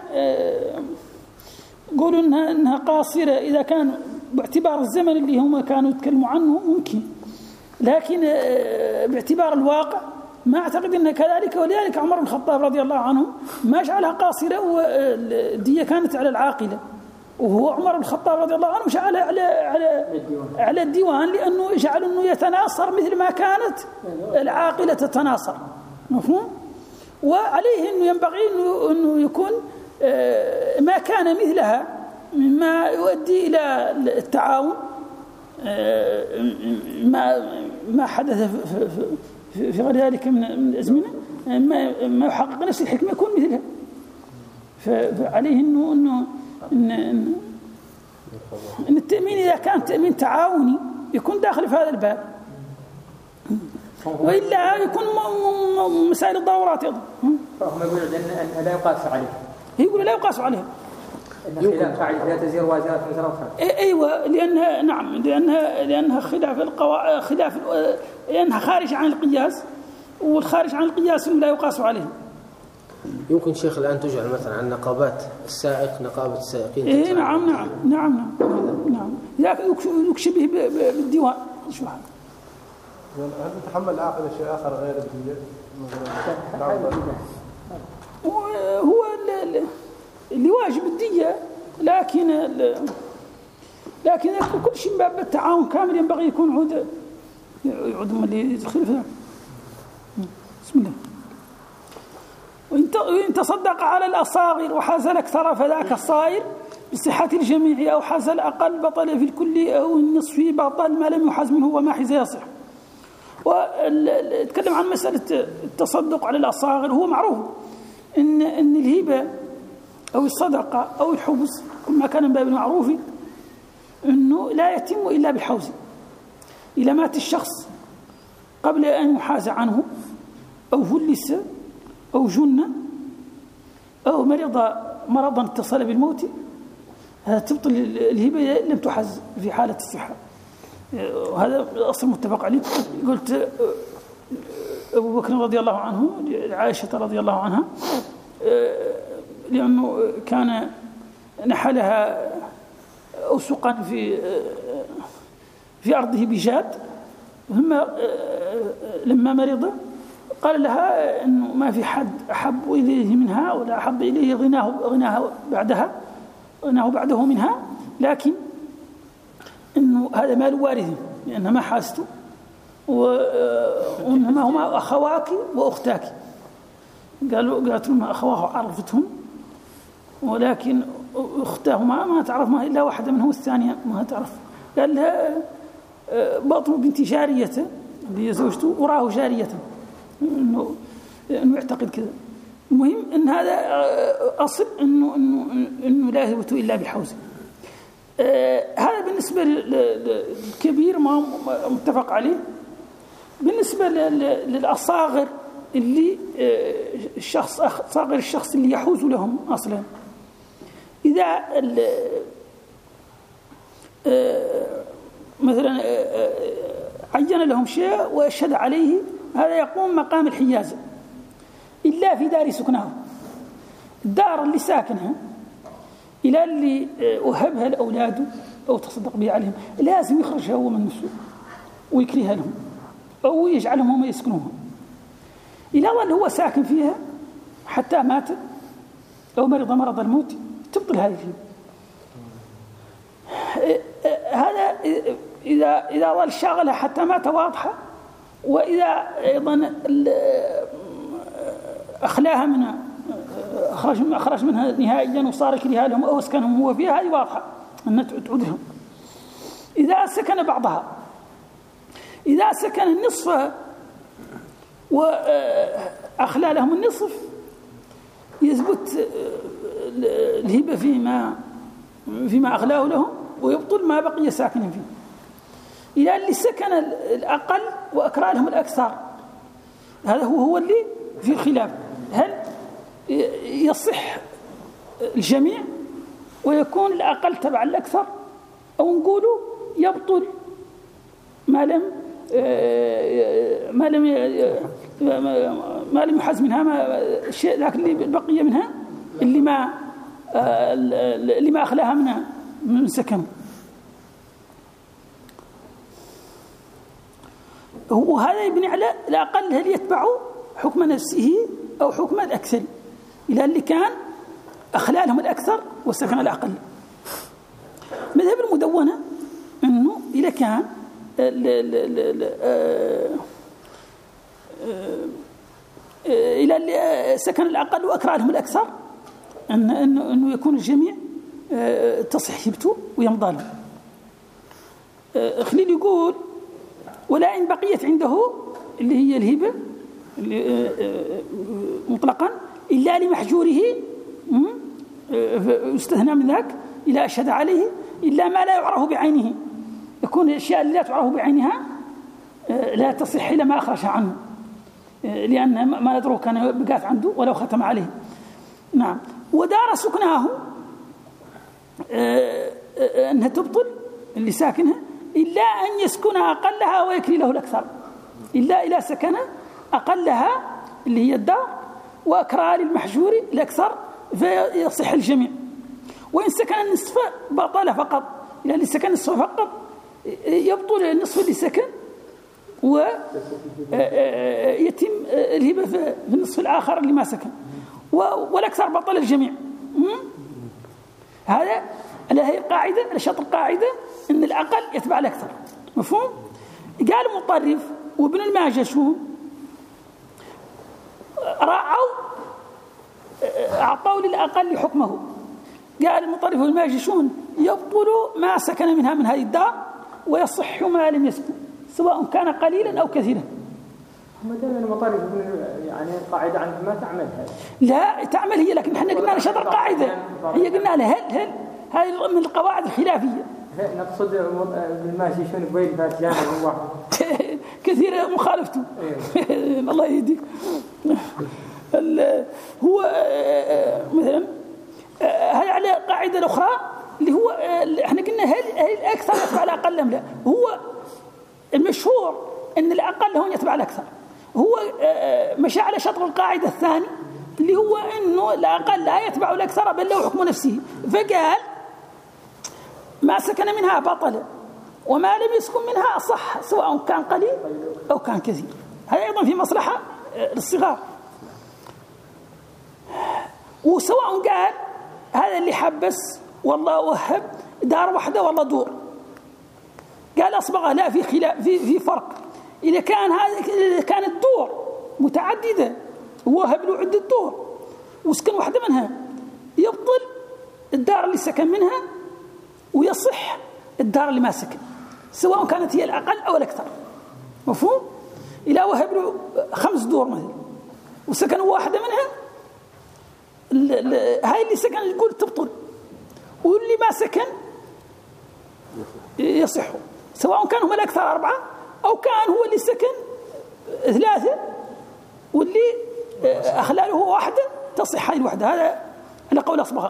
قولوا إنها, إنها قاصرة إذا كان باعتبار الزمن اللي هم كانوا يتكلموا عنه ممكن، لكن باعتبار الواقع ما أعتقد أنها كذلك. ولذلك عمر بن الخطاب رضي الله عنه ما جعلها قاصرة، والدية كانت على العاقلة، وهو عمر بن الخطاب رضي الله عنه جعل على على على الديوان، لأنه جعل أنه يتناصر مثل ما كانت العاقلة تتناصر، مفهوم؟ وعليه أنه ينبغي أنه يكون ما كان مثلها مما يؤدي إلى التعاون، ما ما حدث في في غير ذلك من الأزمنة، ما ما يحقق نفس الحكمة يكون مثلها. فعليه أنه أنه إن, إن, إن التأمين إذا كان تأمين تعاوني يكون داخل في هذا الباب، وإلا يكون مسائل الضرورات أيضا. فهم يقولون أن لا يقاس عليه، يقولوا لا يقاس عليها، خلاف قاعدة لا تزير وازرة وزر أخرى. أيوة، لأنها نعم لأنها لأنها خلاف القوا خلاف لأنها خارج عن القياس، والخارج عن القياس لا يقاس عليه. يمكن شيخ الآن تجعل مثلا عن نقابات السائق نقابة السائقين. إيه نعم نعم نعم نعم نعم لكن يكشبه بالديوان. شو هذا؟ هل تتحمل العاقل شيء آخر غير الدية؟ هو اللي واجب الدية، لكن لكن كل شيء باب التعاون كامل ينبغي يكون عود يعود من اللي يدخل فيها. بسم الله. وإن تصدق على الأصاغر وحاز الأكثر فذاك الصائر بصحة الجميع، أو حاز الأقل بطل في الكل، أو النصف بطل ما لم يحاز منه وما حيز يصح. واتكلم عن مسألة التصدق على الأصاغر. هو معروف إن إن الهبة أو الصدقة أو الحبس كل ما كان من باب المعروف إنه لا يتم إلا بالحوز. إذا مات الشخص قبل أن يحاز عنه، أو فلس أو جن أو مرض مرضا اتصل بالموت، هذا تبطل الهبة لم تحز في حالة الصحة. وهذا أصل متفق عليه. قلت أبو بكر رضي الله عنه عائشة رضي الله عنها، لأنه كان نحلها أوسقا في في أرضه بجاد، ثم لما مرض قال لها إنه ما في حد أحب إليه منها ولا أحب إليه غناه غناه بعدها غناه بعده منها، لكن إنه هذا مال وارث لأنها ما حاسته، وإنما هما أخواك وأختاك. قالوا قالت لهم أخواه عرفتهم، ولكن أختاهما ما تعرف ما إلا واحدة منهم الثانية ما تعرف. قال لها باطن بنت جارية اللي هي زوجته وراه جارية، إنه إنه يعتقد كذا. المهم إن هذا أصل إنه إنه إنه لا يثبت إلا بالحوز. هذا بالنسبة للكبير ما متفق عليه. بالنسبة للأصاغر اللي الشخص صاغر الشخص اللي يحوز لهم أصلا، إذا مثلا عين لهم شيء وأشهد عليه، هذا يقوم مقام الحيازة إلا في دار سكنه. الدار اللي ساكنها إلى اللي أهبها لأولاده أو تصدق بها عليهم لازم يخرجها هو من نفسه ويكريها لهم أو يجعلهم هم يسكنوها. إلى ظل هو ساكن فيها حتى مات أو مرض مرض الموت تبطل هذه الهبة. هذا إذا إذا ظل شاغلها حتى مات واضحة، وإذا أيضا أخلاها منها أخرج أخرج منها نهائيا وصار يكريها لهم أو سكنهم هو فيها، هذه واضحة أن تعود لهم. إذا سكن بعضها، إذا سكن النصف وأخلى لهم النصف، يثبت الهبة فيما فيما أخلاه لهم ويبطل ما بقي ساكنا فيه. إلى اللي سكن الأقل وأكرى لهم الأكثر، هذا هو هو اللي في خلاف هل يصح الجميع ويكون الأقل تبع الأكثر، أو نقولوا يبطل ما لم ما لم ما لم يحز منها ما الشيء ذاك اللي بقي منها اللي ما اللي ما أخلاها منها من سكن. وهذا يبني على الأقل هل يتبع حكم نفسه أو حكم الأكثر، إلى اللي كان أخلى لهم الأكثر وسكن الأقل. مذهب المدونة أنه إذا كان إلى اللي سكن الأقل وأكره لهم الأكثر أن أنه أنه يكون الجميع تصح هبته ويمضى له. خليل يقول ولا إن بقيت عنده اللي هي الهبة مطلقا إلا لمحجوره يستثنى من ذاك إلا أشهد عليه إلا ما لا يعرف بعينه، يكون الأشياء اللي لا تعرف بعينها لا تصح إلا ما أخرج عنه، لأن ما ندروا كان بقات عنده ولو ختم عليه. نعم. ودار سكناه أنها تبطل اللي ساكنها إلا أن يسكن أقلها ويكري له الأكثر، إلا إلى سكن أقلها اللي هي الدار وأكرى للمحجور الأكثر فيصح الجميع. وإن سكن النصف بطل فقط، إلى اللي سكن النصف فقط يبطل النصف اللي سكن ويتم الهبة في النصف الآخر اللي ما سكن، والأكثر بطل الجميع. هذا هي القاعدة، شرط القاعدة أن الأقل يتبع الأكثر. مفهوم؟ قال مطرف وابن الماجشون راعوا أعطوا للأقل حكمه. قال المطرف والماجشون يبطل ما سكن منها من هذه الدار ويصح ما لم يسكن سواء كان قليلا أو كثيرا. هم دائما المطرف يعني القاعدة عنه ما تعمل هذا. لا تعمل هي، لكن احنا قلنا لها شطر قاعدة، هي قلنا لها هل هل هذه من القواعد الخلافية. نقصد الماجشون بين فاتيان واحد كثير مخالفته. الله يهديك. هو مثلا هاي على قاعدة الأخرى اللي هو احنا قلنا هل الأكثر يتبع الأقل أم لا. هو المشهور أن الأقل هون يتبع الأكثر، هو مشى على شطر القاعدة الثاني اللي هو أنه الأقل لا يتبع الأكثر بل له حكم نفسه، فقال ما سكن منها بطل وما لم يسكن منها صح سواء كان قليل أو كان كثير. هذا أيضا في مصلحة للصغار. وسواء قال هذا اللي حبس والله وهب دار واحدة والله دور، قال أصبغ لا في خلاف في في فرق. إذا كان هذا إذا كانت دور متعددة وهب له عدة دور وسكن واحدة منها يبطل الدار اللي سكن منها ويصح الدار اللي ما سكن سواء كانت هي الأقل أو الأكثر. مفهوم؟ إذا وهب له خمس دور مثلا وسكن واحدة منها هاي اللي سكن يقول تبطل، واللي ما سكن يصح سواء كان هم الأكثر أربعة أو كان هو اللي سكن ثلاثة واللي أخلاله واحدة تصح هاي الوحدة. هذا على قول أصبغ.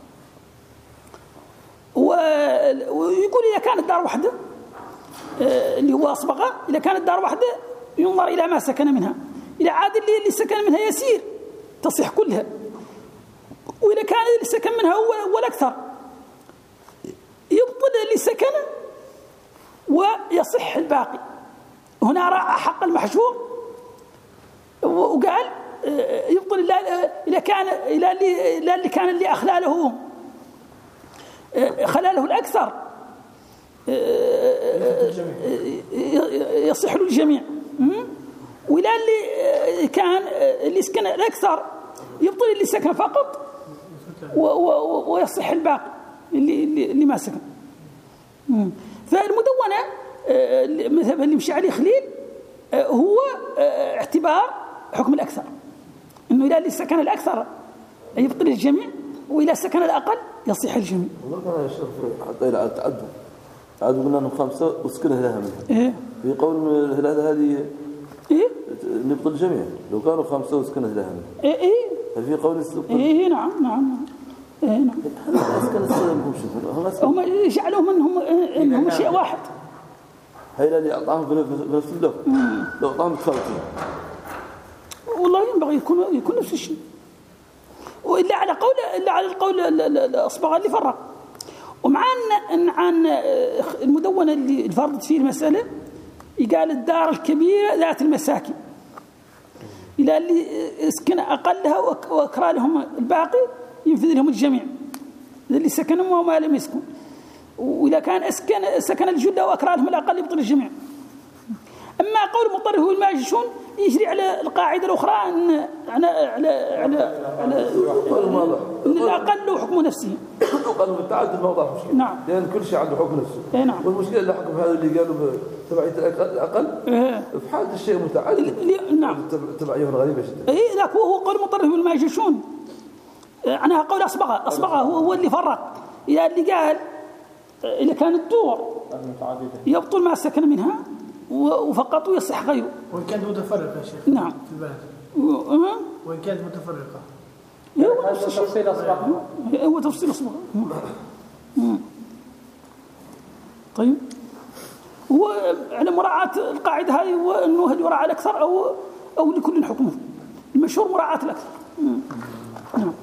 ويقول إذا كانت دار واحدة اللي هو أصبغ، إذا كانت دار واحدة ينظر إلى ما سكن منها، إذا عاد اللي, اللي سكن منها يسير تصح كلها، وإذا كان اللي سكن منها هو, هو الأكثر يبطل اللي سكن ويصح الباقي. هنا راعى حق المحجور وقال يبطل إذا كان إلى اللي, اللي كان اللي أخلاله خلاله الأكثر يصح له الجميع، وإلى اللي كان اللي سكن الأكثر يبطل اللي سكن فقط ويصح الباقي اللي اللي ما سكن. فالمدونة المذهب اللي مشي عليه خليل هو اعتبار حكم الأكثر، إنه إلى اللي سكن الأكثر يبطل الجميع وإلى سكن الأقل يصح الجميع. والله أنا شوف حتى إلى التعدد تعدد قلنا إنه خمسة وسكنها لها منها. إيه؟ في قول الثلاثة هذه إيه؟ نبطل الجميع لو كانوا خمسة وسكنت لهم. إيه إيه؟ هل في قول السوق؟ إيه نعم نعم إيه نعم. أسكن السلم هم شوفوا هم جعلوهم إنهم إنهم شيء واحد. هي اللي أعطاهم في نفس اللغة. لو أعطاهم متفاوتين. والله ينبغي يكون يكون نفس الشيء. وإلا على قول إلا على القول الأصبغ اللي فرق. ومع أن عن المدونة اللي فرضت فيه المسألة قال الدار الكبيرة ذات المساكن إلى اللي سكن أقلها وأكرى لهم الباقي ينفذ لهم الجميع اللي سكنهم وما لم يسكن. وإذا كان أسكن سكن الجلة وأكرى لهم الأقل يبطل الجميع. أما قول مضطر هو الماجشون يجري على القاعدة الأخرى أن على على على, على أن الأقل له حكم نفسه. قالوا بالتعدد الموضوع مشكلة. نعم. لأن كل شيء عنده حكم نفسه. إيه نعم. والمشكلة اللي حكم هذا اللي قالوا تبعية الأقل إيه. في حالة الشيء متعدد. نعم. تبعية غريبة جدا. إيه ذاك هو قول مضطر هو الماجشون. عنها قول أصبغة أصبغة هو هو اللي فرق. إذا اللي قال إذا كان الدور يبطل ما سكن منها وفقط يصح غيره. وإن كانت متفرقة يا شيخ. نعم. في البلد. وإن كانت متفرقة. هو تفصيل أصبغة. هو تفصيل أصبغة. طيب. هو على مراعاة القاعدة هاي هو أنه هل يراعى الأكثر أو أو لكل حكمه. المشهور مراعاة الأكثر. نعم.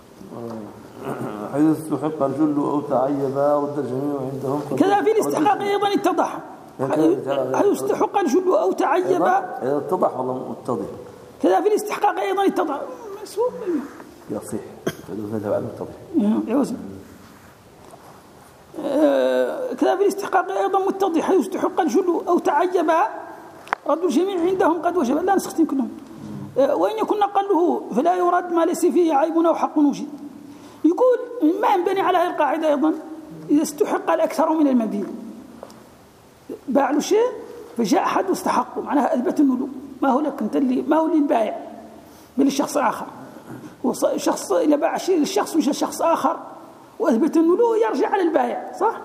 حيث استحق الجل أو تعيب رد الجميع عندهم. كذا في الاستحقاق أيضا اتضح. حيث استحق الجل أو تعيب. إذا اتضح والله متضح. كذا في الاستحقاق أيضا اتضح. مسؤول. يصيح. فلو ذهب على متضح. يوزن. كذا في الاستحقاق أيضا متضح. حيث استحق الجل أو تعيب رد الجميع عندهم قد وجب. لا نسختم كلهم. وإن يكن أقله فلا يرد ما ليس فيه عيب أو حق وجد. يقول ما ينبني على هذه القاعدة أيضا إذا استحق الأكثر من المبيع باع له شيء فجاء أحد واستحقه معناها أثبت النلو ما هو لك أنت اللي ما هو للبائع بل الشخص آخر. شخص إذا باع شيء للشخص مش شخص آخر وأثبت النلو يرجع على البائع صح؟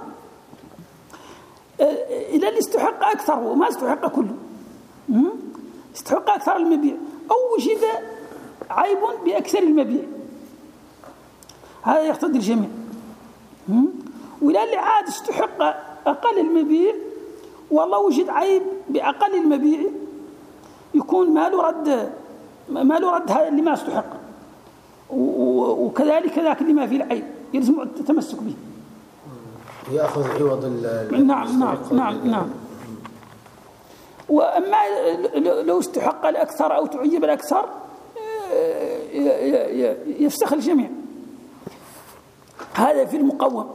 إذا اللي استحق أكثر وما استحق كله استحق أكثر المبيع أو وجد عيب بأكثر المبيع هذا يقتضي الجميع. ولا اللي عاد استحق أقل المبيع والله وجد عيب بأقل المبيع يكون ما له رد ما له رد هذا اللي ما استحق وكذلك ذاك اللي ما فيه العيب يلزم التمسك به يأخذ عوض نعم نعم نعم نعم. وأما لو استحق الأكثر أو تعيب الأكثر يفسخ الجميع. هذا في المقوم.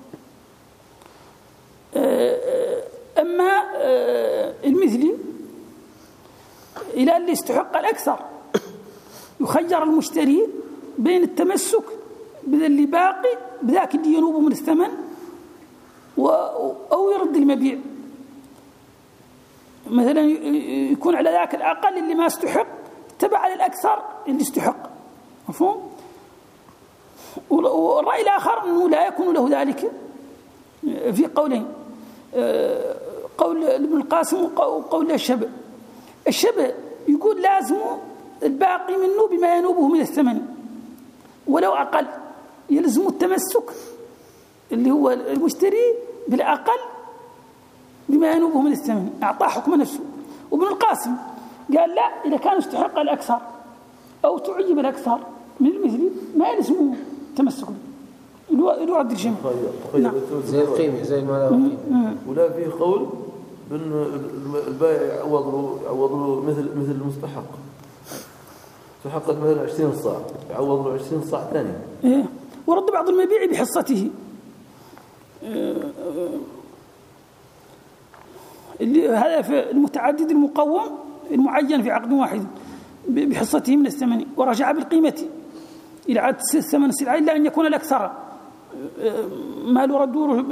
أما المثلي إلى اللي استحق الأكثر يخير المشتري بين التمسك بذا اللي باقي بذاك اللي ينوب من الثمن أو يرد المبيع مثلا يكون على ذاك الأقل اللي ما استحق تبع على الأكثر اللي استحق مفهوم؟ والرأي الآخر أنه لا يكون له ذلك في قولين قول ابن القاسم وقول الشبه. الشبه يقول لازم الباقي منه بما ينوبه من الثمن ولو أقل يلزم التمسك اللي هو المشتري بالأقل بما ينوبه من الثمن أعطاه حكم نفسه. وابن القاسم قال لا إذا كان يستحق الأكثر أو تعجب الأكثر من المثل ما يلزمه التمسك به يرد الجميع. نعم. زي القيمة زي ما ولا فيه قول بأن البائع يعوض له يعوض له مثل مثل المستحق استحقت مثلا عشرين صاع يعوض له عشرين صاع ثاني. إيه ورد بعض المبيع بحصته اللي هذا في المتعدد المقوم المعين في عقد واحد بحصته من الثمن ورجع بالقيمة إلى عدد الثمن السلعة إلا أن يكون الأكثر ما له رده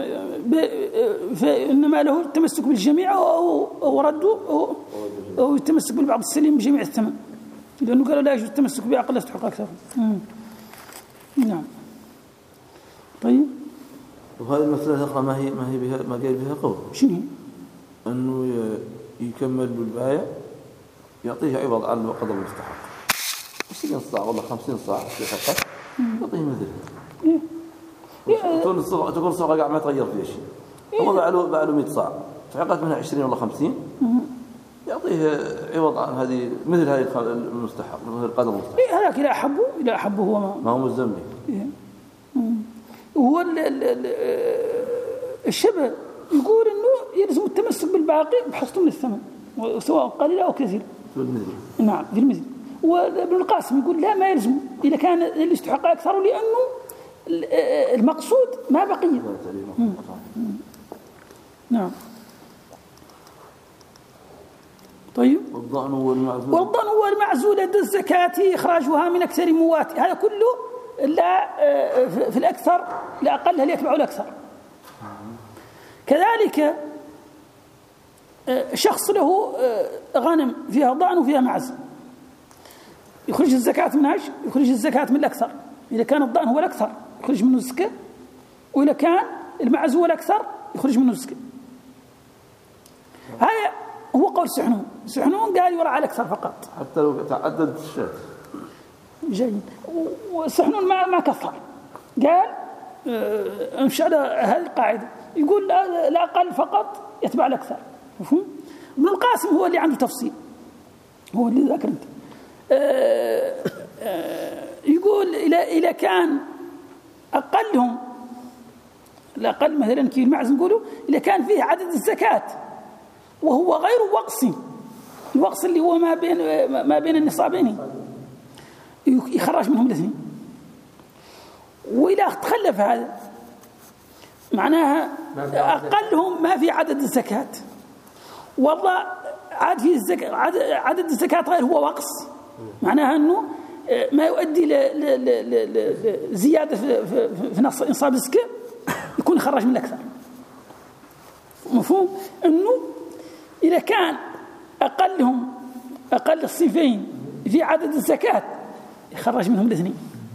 فإنما له التمسك بالجميع أو رده أو, أو التمسك بالبعض السليم بجميع الثمن لأنه قالوا لا يجوز التمسك بأقل يستحق أكثر. نعم. طيب وهذه المسألة الأخرى ما هي ما هي بها ما قال بها قول شنو أنه يكمل بالبايع يعطيه عوض عن القدر المستحق. عشرين صاع والله خمسين صاع فقط يعطيه مثله. تكون الصفقة تكون الصفقة قاعد ما تغير فيها شيء. هو باع له باع له مئة صاع فعقد منها عشرين ولا خمسين يعطيه عوض عن هذه مثل هذه المستحق مثل القدر المستحق. إيه هذاك إذا أحبه إذا أحبه هو ما ما هو ملزم إيه. هو الشبه يقول إنه يلزم التمسك بالباقي بحصته من الثمن سواء قليل أو كثير. في المثل. نعم في المثل. وابن القاسم يقول لا ما يلزم إذا كان اللي استحق أكثر لأنه المقصود ما بقي. نعم. طيب. والضأن والمعزول. والضأن والمعزول لدى الزكاة إخراجها من أكثر موات هذا كله لا في الأكثر لا أقل هل يتبع الأكثر. كذلك شخص له غنم فيها ضأن وفيها معز يخرج الزكاة من ايش؟ يخرج الزكاة من الأكثر. إذا كان الضأن هو الأكثر يخرج منه الزكاة وإذا كان المعز هو الأكثر يخرج منه الزكاة. هذا هو قول سحنون. سحنون قال يرعى الأكثر فقط حتى لو تعدد الشاة. جيد. وسحنون ما ما كثر قال امشي على هذه القاعدة يقول لا أقل فقط يتبع الأكثر. مفهوم؟ ابن القاسم هو اللي عنده تفصيل هو اللي ذكر انت آه آه يقول إلى إلى كان أقلهم الأقل مثلا كي المعز نقوله إذا كان فيه عدد الزكاة وهو غير وقصي الوقص اللي هو ما بين ما بين النصابين يخرج منهم الاثنين. وإذا تخلف هذا معناها أقلهم ما في عدد الزكاة والله عاد في الزكاة عدد الزكاة غير هو وقص معناها أنه ما يؤدي لزيادة في, في, في نصاب الزكاة يكون يخرج من الأكثر. مفهوم أنه إذا كان أقلهم أقل الصنفين في عدد الزكاة يخرج منهم الاثنين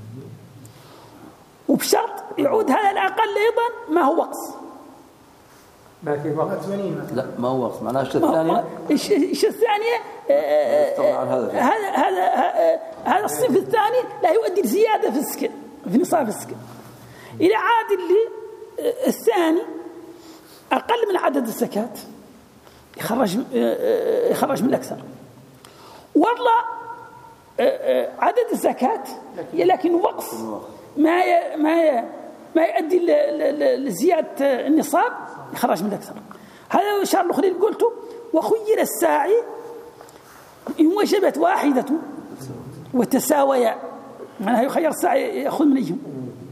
وبشرط يعود هذا الأقل أيضا ما هو وقص. ما في وقت. لا ما هو وقص معناها الشيء الثانية الشيء الثانية هذا هذا هذا الصنف الثاني لا يؤدي لزيادة في الزكاة في نصاب الزكاة. إذا عاد اللي الثاني أقل من عدد الزكاة يخرج يخرج من الأكثر. والله عدد الزكاة لكن وقص ما ما ما يؤدي لزيادة النصاب يخرج من الأكثر. هذا الشرط الأخرى اللي قلته. وخير الساعي إن وجبت واحدة وتساويا معناها يخير الساعي يأخذ من أيهم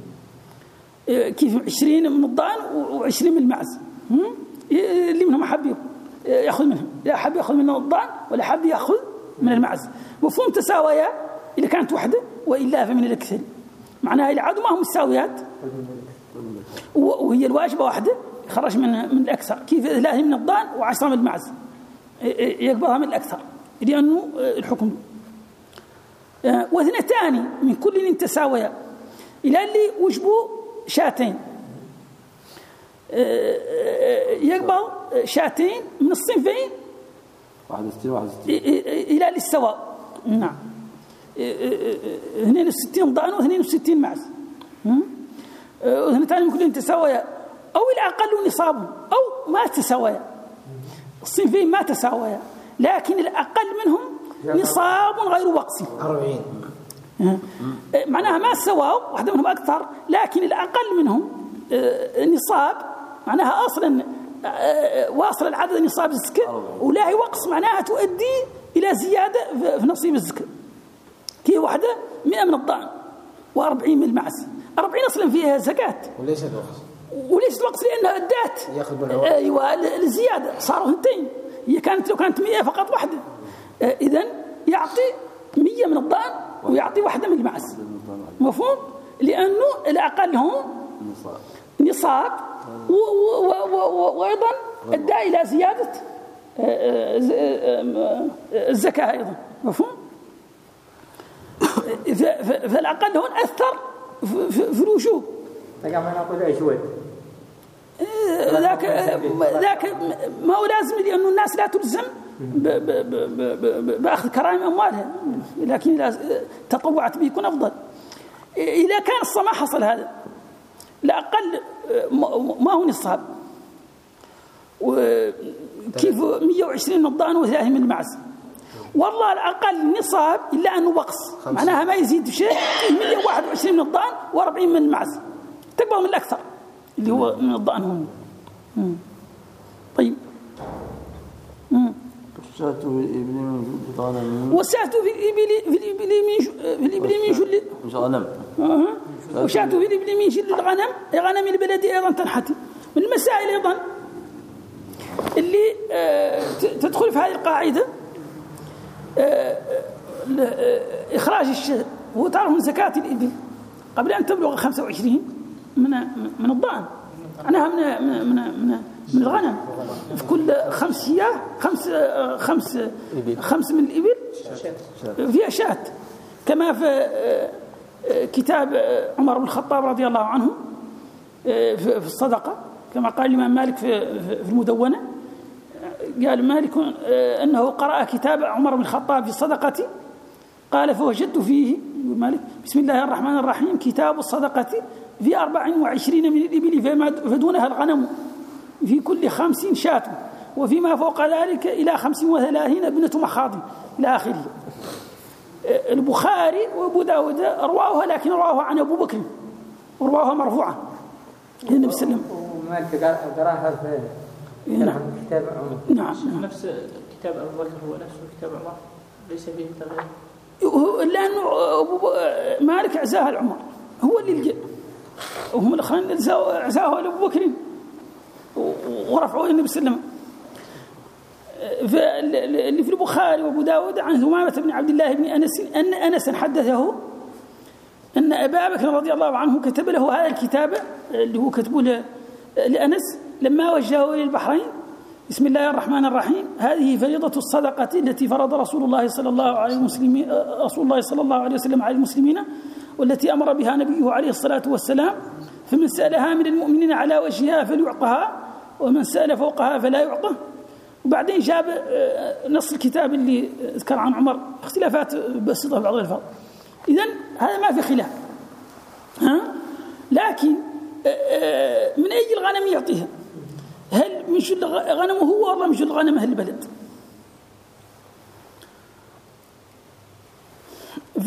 كيف عشرين من الضأن وعشرين من المعز اللي منهم أحب يأخذ منهم لا أحب يأخذ من الضأن ولا أحب يأخذ من المعز. مفهوم تساويا إذا كانت وحدة وإلا فمن الأكثر معناها العدو ما هم مساويات وهي الواجبة واحدة يخرج من من الأكثر كيف ثلاثة من الضأن وعشرة من المعز يقبضها من الأكثر لأنه الحكم. واثنتان من كل تساويا إلى اللي وجبوا شاتين يقبض شاتين من الصنفين واحد وستين واحد وستين إلى السواء. نعم اثنين وستين ضأن واثنين وستين معز واثنتان من كل تساويا أو الأقل نصاب أو ما تساويا. الصنفين ما تساويا لكن الأقل منهم نصاب غير وقصي أربعين معناها ما سواوا واحدة منهم أكثر لكن الأقل منهم نصاب معناها أصلا واصل العدد نصاب الزكاة ولا هي وقص معناها تؤدي إلى زيادة في نصيب الزكاة. كي واحدة مئة من الضأن وأربعين من المعز أربعين أصلا فيها زكاة وليس الوقص وليس الوقص لأنها أدات ياخذ أيوة الزيادة صاروا اثنتين هي كانت لو كانت مئة فقط واحدة إذن يعطي مية من الضأن ويعطي واحدة من المعز. مفهوم لأنه الأقل هم نصاب وأيضا أدى إلى زيادة الزكاة أيضا. مفهوم فالأقل هون أثر في الوجوب ذاك ذاك ما هو لازم لأنه الناس لا تلزم بأخذ كرائم أموالها، لكن إذا تطوعت به يكون أفضل. إذا كان الصماح حصل هذا لا أقل ما هو نصاب، وكيف مئة وعشرين من الضأن وثلاثة من المعز، والله الأقل نصاب إلا أنه بقص، معناها ما يزيد شيء، مئة وواحد وعشرين من الضأن وأربعين من المعز، تكبر من الأكثر اللي هو من الضأن هم. طيب والشاة في الإبل من جل غنم، والشاة في الإبل في الإبل من في الإبل من جل غنم، وشاة في الإبل من جل الغنم، غنم البلد أيضا تنحتي. من المسائل أيضا اللي تدخل في هذه القاعدة إخراج الشاة، هو تعرف من زكاة الإبل قبل أن تبلغ خمسة وعشرين من من الضأن، معناها من من من من الغنم، في كل خمس شياه خمس خمس خمس من الإبل فيها شاة، كما في كتاب عمر بن الخطاب رضي الله عنه في الصدقة، كما قال الإمام مالك في في المدونة، قال مالك أنه قرأ كتاب عمر بن الخطاب في الصدقة، قال فوجدت فيه مالك بسم الله الرحمن الرحيم كتاب الصدقة في أربع وعشرين من الإبل فدونها الغنم في كل خمسين شاة، وفيما فوق ذلك إلى خمس وثلاثين ابنة مخاض إلى آخره. البخاري وأبو داود رواها، لكن رواها عن أبو بكر ورواها مرفوعة إلى النبي صلى الله عليه وسلم. ومالك قراها في نعم. كتاب عمر. نعم. نفس كتاب أبو بكر هو نفسه كتاب عمر، ليس فيه تغيير. لأنه مالك عزاها العمر، هو اللي لقى، وهم الأخرين عزاها لأبو بكر ورفعوه النبي صلى الله عليه وسلم. اللي في البخاري وابو داود عن ثمامة بن عبد الله بن أنس أن أنس حدثه أن أبا بكر رضي الله عنه كتب له هذا الكتاب اللي هو كتبه لأنس لما وجهه إلى البحرين، بسم الله الرحمن الرحيم هذه فريضة الصدقة التي فرض رسول الله صلى الله عليه وسلم رسول الله صلى الله عليه وسلم على المسلمين، والتي أمر بها نبيه عليه الصلاة والسلام، فمن سألها من المؤمنين على وجهها فليعطها، ومن سأل فوقها فلا يعطى. وبعدين جاب نص الكتاب اللي ذكر عن عمر اختلافات بسيطة في بعض الألفاظ. إذن هذا ما في خلاف، ها؟ لكن من أي الغنم يعطيها؟ هل من جل غنمه هو والله من جل غنم أهل البلد؟ ف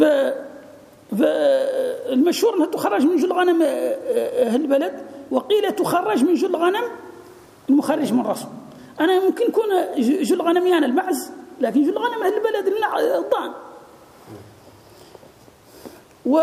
فالمشهور أنها تخرج من جل غنم أهل البلد، وقيل تخرج من جل غنم المخرج من الرسول. أنا ممكن يكون جل غنمي أنا المعز، لكن جل غنم أهل البلد الضان. و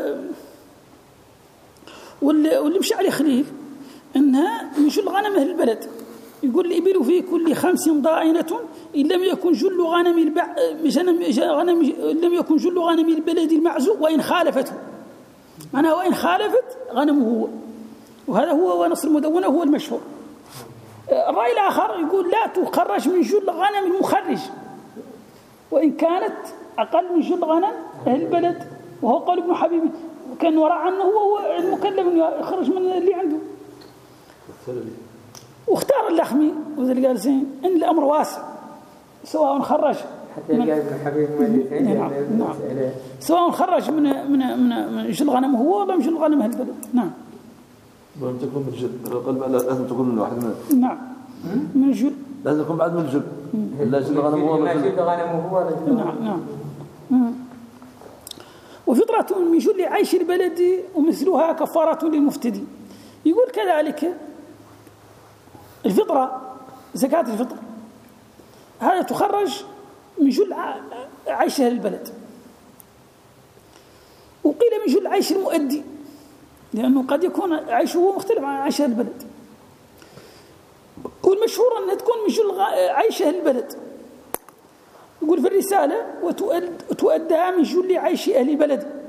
واللي مشى عليه خليل أنها من جل غنم أهل البلد، يقول الإبل في كل خمس ضائنة إن لم يكن جل غنم البع... غنم لم يكن جل غنم البلد المعزو وإن خالفته، معناها وإن خالفت غنمه هو، وهذا هو ونص المدونة هو المشهور. الرأي الآخر يقول لا تخرج من جل غنم المخرج وإن كانت أقل من جل غنم أهل البلد، وهو قول ابن حبيب، وكان وراء عنه هو المكلف يخرج من اللي عنده. واختار اللخمي وذلك قال زين ان الامر واسع، سواء خرج حتى قال ابن حبيب نعم نعم سواء خرج من من من, من جل غنم هو ولا من جل غنم اهل البلد. نعم لازم تكون من الجل، القلب لازم تكون من واحد من نعم من الجل، لازم يكون بعد من الجل، لا جل غنم هو ما جل غنم هو نعم نعم. وفطرة من جل عيش البلد ومثلها كفارة للمفتدي. يقول كذلك الفطرة زكاة الفطر هذا تخرج من جل عيش أهل البلد، وقيل من جل عيش المؤدي، لأنه قد يكون عيشه مختلف عن عيش أهل البلد، والمشهور أنها تكون من جل عيش أهل البلد. يقول في الرسالة وتؤدى من جل عيش أهل البلد.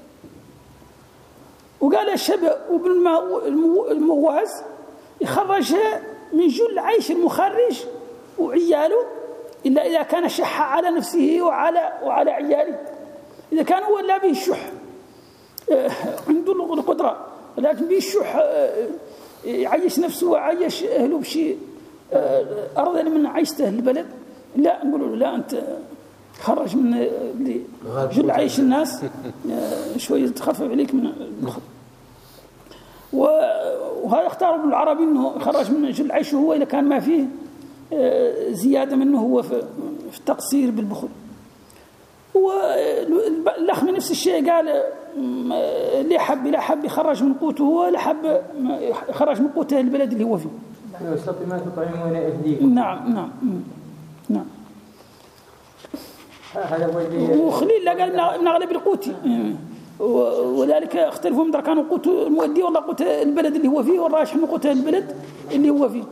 وقال الشبه وابن المغواز يخرجها من جل عيش المخرج وعياله، إلا إذا كان شح على نفسه وعلى وعلى عياله. إذا كان هو لا به الشح عنده القدرة، لكن به الشح يعيش نفسه وعيش أهله بشيء أرض من عيشة أهل البلد، لا نقول له لا أنت خرج من جل عيش الناس شوية تخفف عليك من البخل. وهذا اختار ابن العربي أنه خرج من جل عيشه هو إذا كان ما فيه زيادة منه هو في التقصير بالبخل. والأخ من نفس الشيء قال اللي حب لا حب يخرج من قوته هو لا حب يخرج من قوته البلد اللي هو فيه. ما تطعمون أهليكم. نعم نعم نعم. هذا وخليل لا قال من أغلب القوت، وذلك اختلفوا من كانوا قوت المؤدي والله قوت البلد اللي هو فيه، والراجح من قوت البلد اللي هو فيه.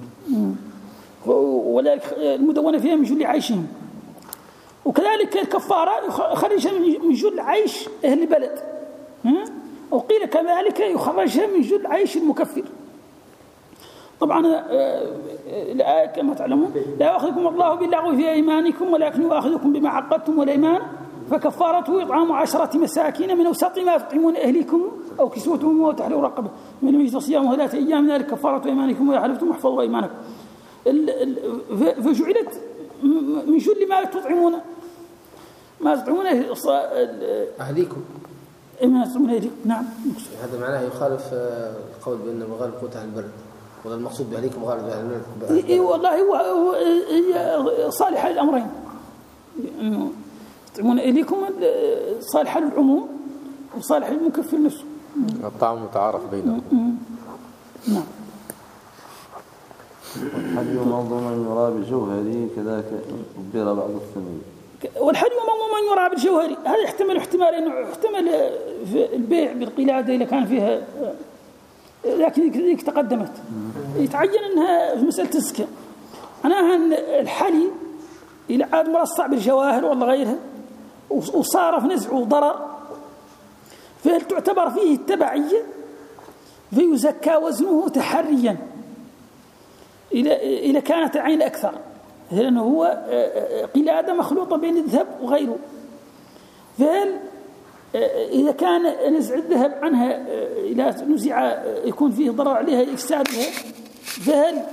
وذلك المدونة فيها من جل عيشهم. وكذلك الكفارة يخرجها من جل عيش أهل البلد، وقيل كذلك يخرجها من جل عيش المكفر. طبعا الآية كما تعلمون لا يأخذكم الله باللغو في أيمانكم ولكن يؤاخذكم بما عقدتم الأيمان فكفارته إطعام عشرة مساكين من أوسط ما تطعمون أهليكم أو كسوتهم أو تحرير رقبة من يجد صيام ثلاثة أيام ذلك كفارة أيمانكم وإذا حلفتم احفظوا أيمانكم. فجعلت من جل ما تطعمون ما تطعمون أهليكم ما تطعمون أهليكم. نعم. هذا معناه يخالف القول بأن مغالب قوت أهل البلد، ولا المقصود بأهليكم مغالب أهل البلد؟ إيه والله هو, هو صالح الأمرين، إنه تطعمون أهليكم صالح للعموم وصالح للمكفر نفسه. الطعام متعارف بينهم. نعم. والحدي منظوما يرى بالجوهري كذاك أبدل بعض الثمين. والحدي منظوما يرى بالجوهري هذا يحتمل احتمال انه يحتمل في البيع بالقلادة إذا كان فيها، لكن ذيك تقدمت يتعين انها في مسألة الزكاة. معناها ان الحلي إلى عاد مرصع بالجواهر ولا غيرها وصار في نزع وضرر، فهل تعتبر فيه التبعية فيزكى وزنه تحريا إذا كانت عين أكثر، لأنه هو قلادة مخلوطة بين الذهب وغيره. فهل إذا كان نزع الذهب عنها إذا نزع يكون فيه ضرر عليها إفسادها، فهل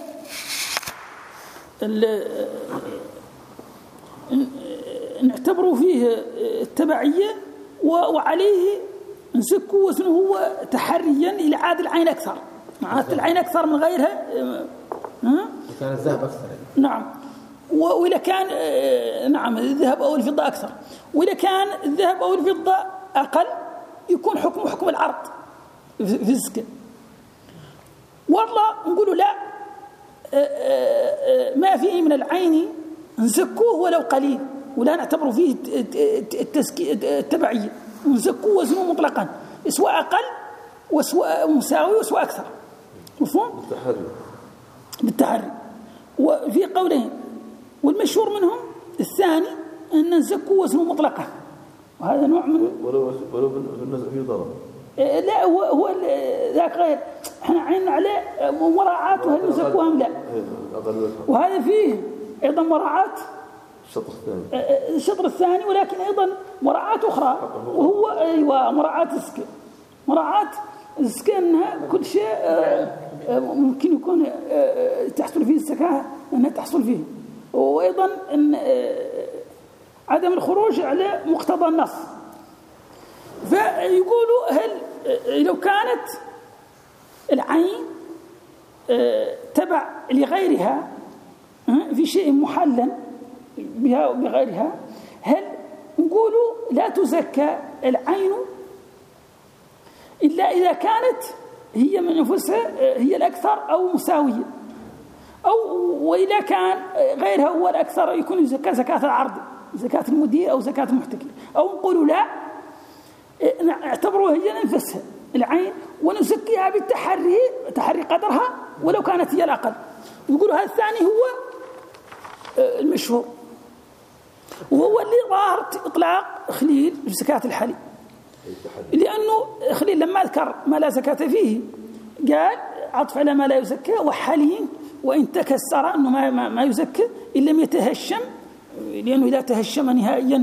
نعتبروا فيه التبعية وعليه نزكوا وزنه هو تحريا إلى عاد العين أكثر، عادت العين أكثر من غيرها كان الذهب أكثر. نعم. وإذا كان نعم الذهب أو الفضة أكثر، وإذا كان الذهب أو الفضة أقل يكون حكمه حكم العرض في الزكاة. والله نقولوا لا ما فيه من العين نزكوه ولو قليل ولا نعتبر فيه التبعية، ونزكوه وزنه مطلقا سواء أقل وسواء مساوي وسواء أكثر. مفهوم؟ بالتحري بالتحري. وفي قولين والمشهور منهم الثاني أن نزكوا وزنه مطلقا، وهذا نوع من ولو ولو بالنزع فيه ضرر. لا هو هو ذاك غير احنا عيننا عليه مراعاته هل نزكوها ام لا، وهذا فيه ايضا مراعاة الشطر الثاني الشطر الثاني ولكن ايضا مراعاة اخرى، وهو ايوه مراعاة الزكاة. مراعاة الزكاة انها كل شيء ممكن يكون تحصل فيه الزكاة انها تحصل فيه، وايضا ان عدم الخروج على مقتضى النص. فيقولوا هل لو كانت العين تبع لغيرها في شيء محلا بها وبغيرها، هل نقولوا لا تزكى العين إلا إذا كانت هي من نفسها هي الأكثر أو مساوية، أو وإذا كان غيرها هو الأكثر يكون زكاة زكاة العرض زكاة المدير أو زكاة المحتكر، أو نقولوا لا اعتبروها هي نفسها العين ونزكيها بالتحري تحري قدرها ولو كانت هي الأقل. يقولوا هذا الثاني هو المشهور، وهو اللي ظاهر إطلاق خليل في زكاة الحلي، لأنه خليل لما ذكر ما لا زكاة فيه قال عطف على ما لا يزكى، وحلي وإن تكسر أنه ما, ما, ما يزكى إن لم يتهشم، لأنه إذا تهشم نهائيا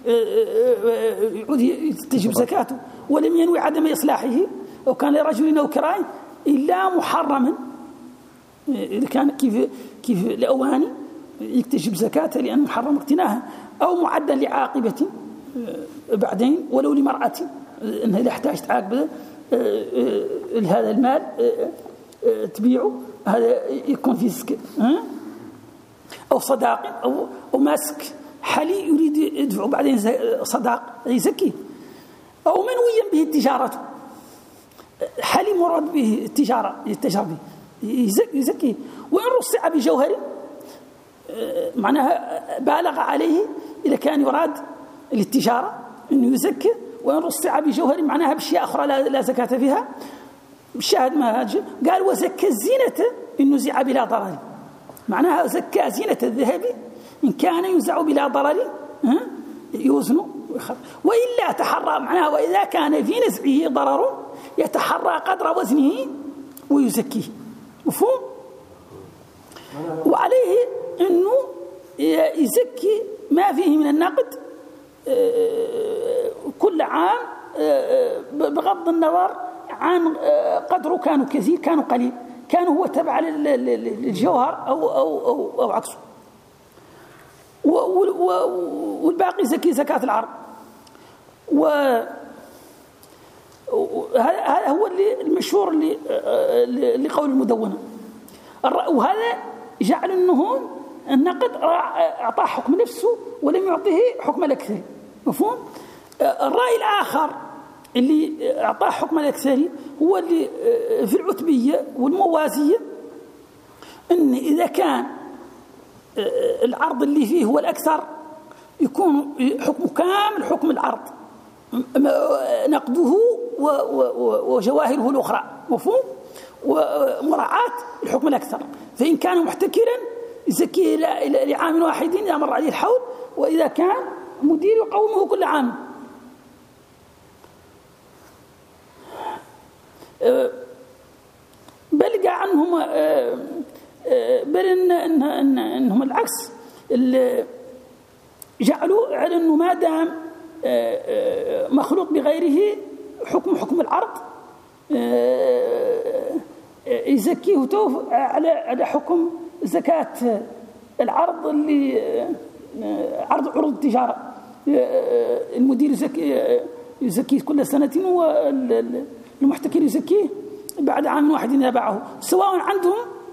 يعود تجب زكاته ولم ينوي عدم إصلاحه، أو كان لرجل أو كراء إلا محرما إذا كان كيف كيف الأواني يكتشف زكاته لأنه محرم اقتناها، أو معدا لعاقبة بعدين ولو لمرأة أنها إذا احتاجت عاقبة هذا المال تبيعه، هذا يكون في سك، أو صداق أو أو ماسك حلي يريد يدفعه بعدين صداق يزكيه، أو منويا به التجارة، حلي مراد به التجارة يتجر به يزكيه. وإن رصع بجوهر معناها بالغ عليه إذا كان يراد للتجارة إنه يزكي، وإن رصع بجوهر معناها بأشياء أخرى لا زكاة فيها. الشاهد ما هاجر قال وزكى الزينة إن نزع بلا ضرر، معناها زكى زينة الذهب إن كان ينزع بلا ضرر يوزن وإلا تحرى، معناها وإذا كان في نزعه ضرر يتحرى قدر وزنه ويزكيه. مفهوم؟ وعليه أنه يزكي ما فيه من النقد كل عام بغض النظر عن قدره، كانوا كثير كانوا قليل، كانوا هو تبع للجوهر أو, أو, أو, أو عكسه. والباقي زكي زكاة العرض. وهذا هو اللي المشهور اللي قول المدونة. وهذا جعل أنه النقد أعطاه حكم نفسه ولم يعطيه حكم الأكثر. مفهوم؟ الرأي الآخر اللي أعطاه حكم الأكثر هو اللي في العتبية والموازية، أن إذا كان العرض اللي فيه هو الأكثر يكون حكم كامل حكم العرض، نقده وجواهره الأخرى. مفهوم؟ ومراعاة الحكم الأكثر. فإن كان محتكرا يزكيه لعام واحد إذا مر عليه الحول، وإذا كان مدير يقومه كل عام. بل قال عنهم بل إن إن إن إنهم العكس، جعلوا على إنه ما دام مخلوط بغيره حكم حكم العرض يزكيه توف على على حكم زكاة العرض اللي عرض عروض التجارة. المدير يزكي يزكيه كل سنة، والمحتكر يزكيه بعد عام واحد إذا باعه، سواء عندهم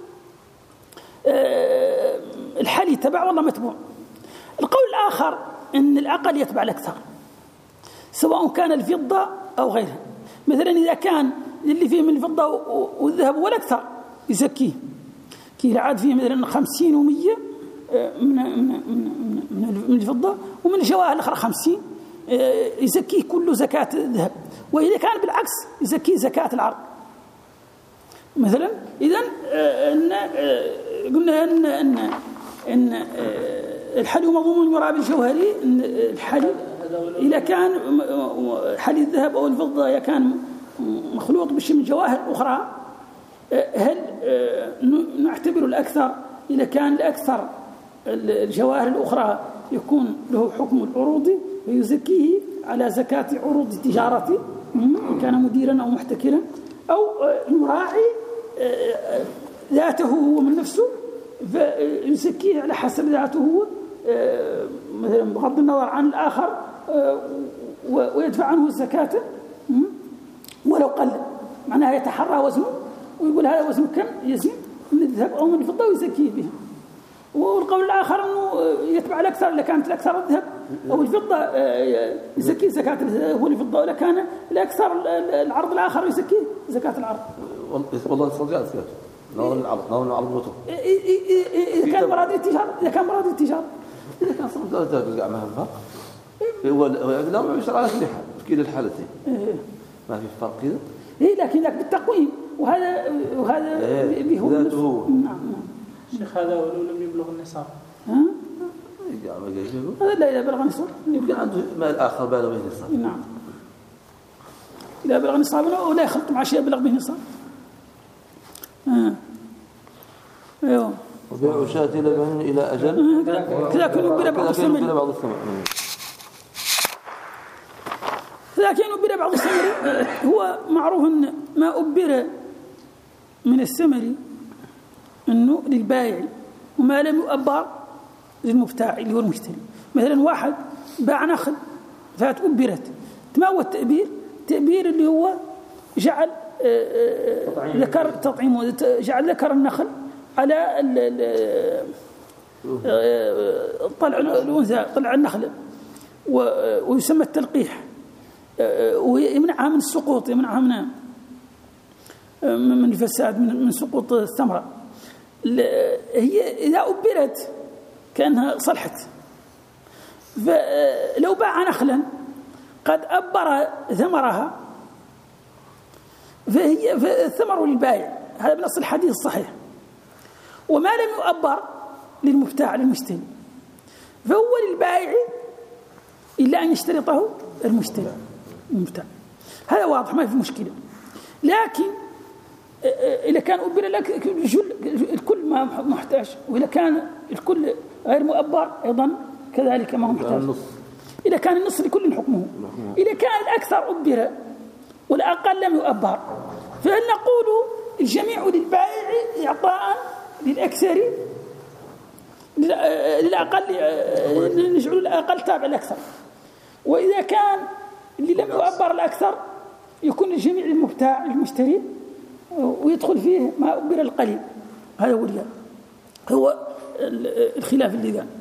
الحالي تبع والله متبوع. القول الآخر أن الأقل يتبع الأكثر سواء كان الفضة أو غيرها. مثلا إذا كان اللي فيه من الفضة والذهب والأكثر يزكيه، كي عاد فيه مثلا خمسين ومية من من من الفضة، ومن الجواهر الأخرى خمسين يزكيه كله زكاة الذهب. وإذا كان بالعكس يزكيه زكاة العرض. مثلا إذن قلنا أن أن أن الحلي مضمون يرى بالجوهري، أن الحلي إذا كان حلي الذهب أو الفضة إذا كان مخلوط بشيء من جواهر أخرى، هل نعتبر الأكثر إذا كان الأكثر الجواهر الأخرى يكون له حكم العروض ويزكيه على زكاة عروض التجارة إن كان مديرا أو محتكرا، أو يراعي ذاته هو من نفسه فيزكيه على حسب ذاته هو مثلا بغض النظر عن الآخر، ويدفع عنه الزكاة ولو قل، معناها يتحرى وزنه ويقول هذا وزن كم يزن من الذهب أو من الفضة ويزكيه به. والقول الآخر أنه يتبع الأكثر، إذا كانت الأكثر الذهب أو الفضة يزكيه زكاة هو الفضة، ولا كان الأكثر العرض الآخر يزكيه زكاة العرض. والله صدق زكاة نور العرض نور العرض موته. إذا كان مراد التجارة إذا كان مراد التجارة إذا كان صدق ترجع معها الفرق. هو لا ما يشتغل على كل حال في كلا الحالتين ما في فرق كذا. إيه لكن ذاك بالتقويم، وهذا وهذا به ذاته. نعم. شيخ هذا ولو لم يبلغ النصاب. ها؟ هذا لا إذا بلغ النصاب يمكن عنده مال آخر بالغ به النصاب. نعم. إذا بلغ النصاب ولا يخلط مع شيء بلغ به النصاب. ها. أيوه. وبيع شاة لبن إلى أجل. كذا كانوا بلا بعض الثمر. كذا بعض الثمر. كذا كانوا بلا بعض الثمر. هو معروف أن ما أبر من الثمر إنه للبائع، وما لم يؤبر للمبتاع اللي هو المشتري. مثلا واحد باع نخل فأبرت، ما هو التأبير؟ التأبير اللي هو جعل ذكر تطعيمه، جعل ذكر النخل على طلع الأنثى، طلع النخل، ويسمى التلقيح، ويمنعها من السقوط، يمنعها من من الفساد، من سقوط الثمرة. هي إذا أبرت كأنها صلحت. فلو باع نخلا قد أبر ثمرها فهي الثمر للبائع، هذا بنص الحديث الصحيح. وما لم يؤبر للمبتاع للمشتري فهو للبائع إلا أن يشترطه المشتري المبتاع. هذا واضح ما في مشكلة. لكن إذا كان أبر لك الكل ما محتاج، وإذا كان الكل غير مؤبر أيضا كذلك ما هو محتاج. إذا كان النص لكل حكمه. إذا كان الأكثر أبر والأقل لم يؤبر فهل نقول الجميع للبائع إعطاء للأكثر، للأقل نجعل الأقل تابع الأكثر، وإذا كان اللي لم يؤبر الأكثر يكون الجميع المبتاع المشتري ويدخل فيه ما أبر القليل. هذا هو هو الخلاف اللي ذا.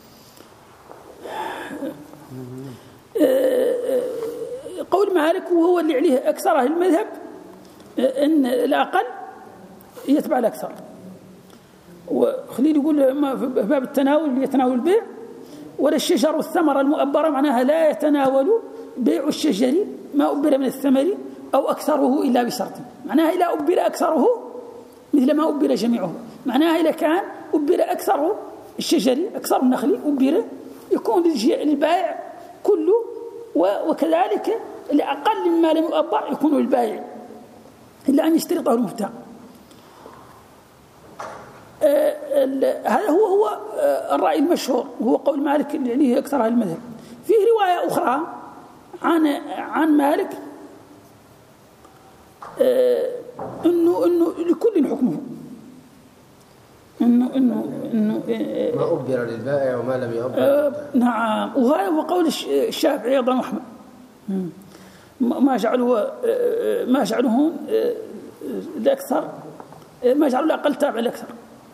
قول مالك وهو اللي عليه أكثر أهل المذهب أن الأقل يتبع الأكثر. وخليل يقول ما في باب التناول اللي يتناول البيع، ولا الشجر والثمرة المؤبرة معناها لا يتناول بيع الشجر ما أبر من الثمر أو أكثره إلا بشرط، معناها إذا أبر أكثره مثل ما أبر جميعه، معناها إذا كان أبر أكثر الشجر أكثر النخل أبر يكون للبائع كله، وكذلك لأقل مما لم يؤبر يكون للبائع إلا أن يشترطه المبتاع. هذا هو هو الرأي المشهور، وهو قول مالك اللي عليه أكثر أهل المذهب. فيه رواية أخرى عن عن مالك إنه إنه لكل حكمه، إنه إنه إنه ما أبر للبائع وما لم يؤبر. آه نعم، وهذا هو قول الشافعي أيضا وأحمد، ما جعلوا ما جعلهم الأكثر، ما جعلوا الأقل تابع الأكثر.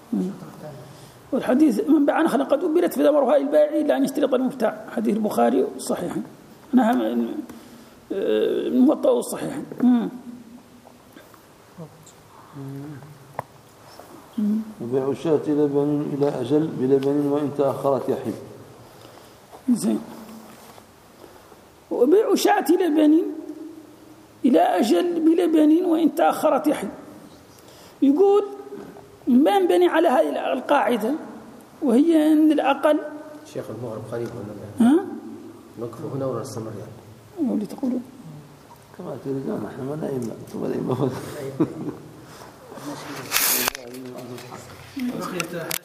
والحديث من باع نخلا قد أبرت فثمرها البائع إلا أن يشترط المبتاع، حديث البخاري صحيح، أنا الموطأ الصحيح. وبيع الشاة لبن إلى أجل بلبن وإن تأخرت يحل. زين. وبيع شاة لبن إلى أجل بلبن وإن تأخرت يحل. يقول ما ينبني على هذه القاعدة، وهي أن الأقل شيخ المغرب قريب ولا ها؟ نقف هنا ولا نستمر يعني؟ واللي تقولوا كما تريدون، نحن ما نائم ثم نائم.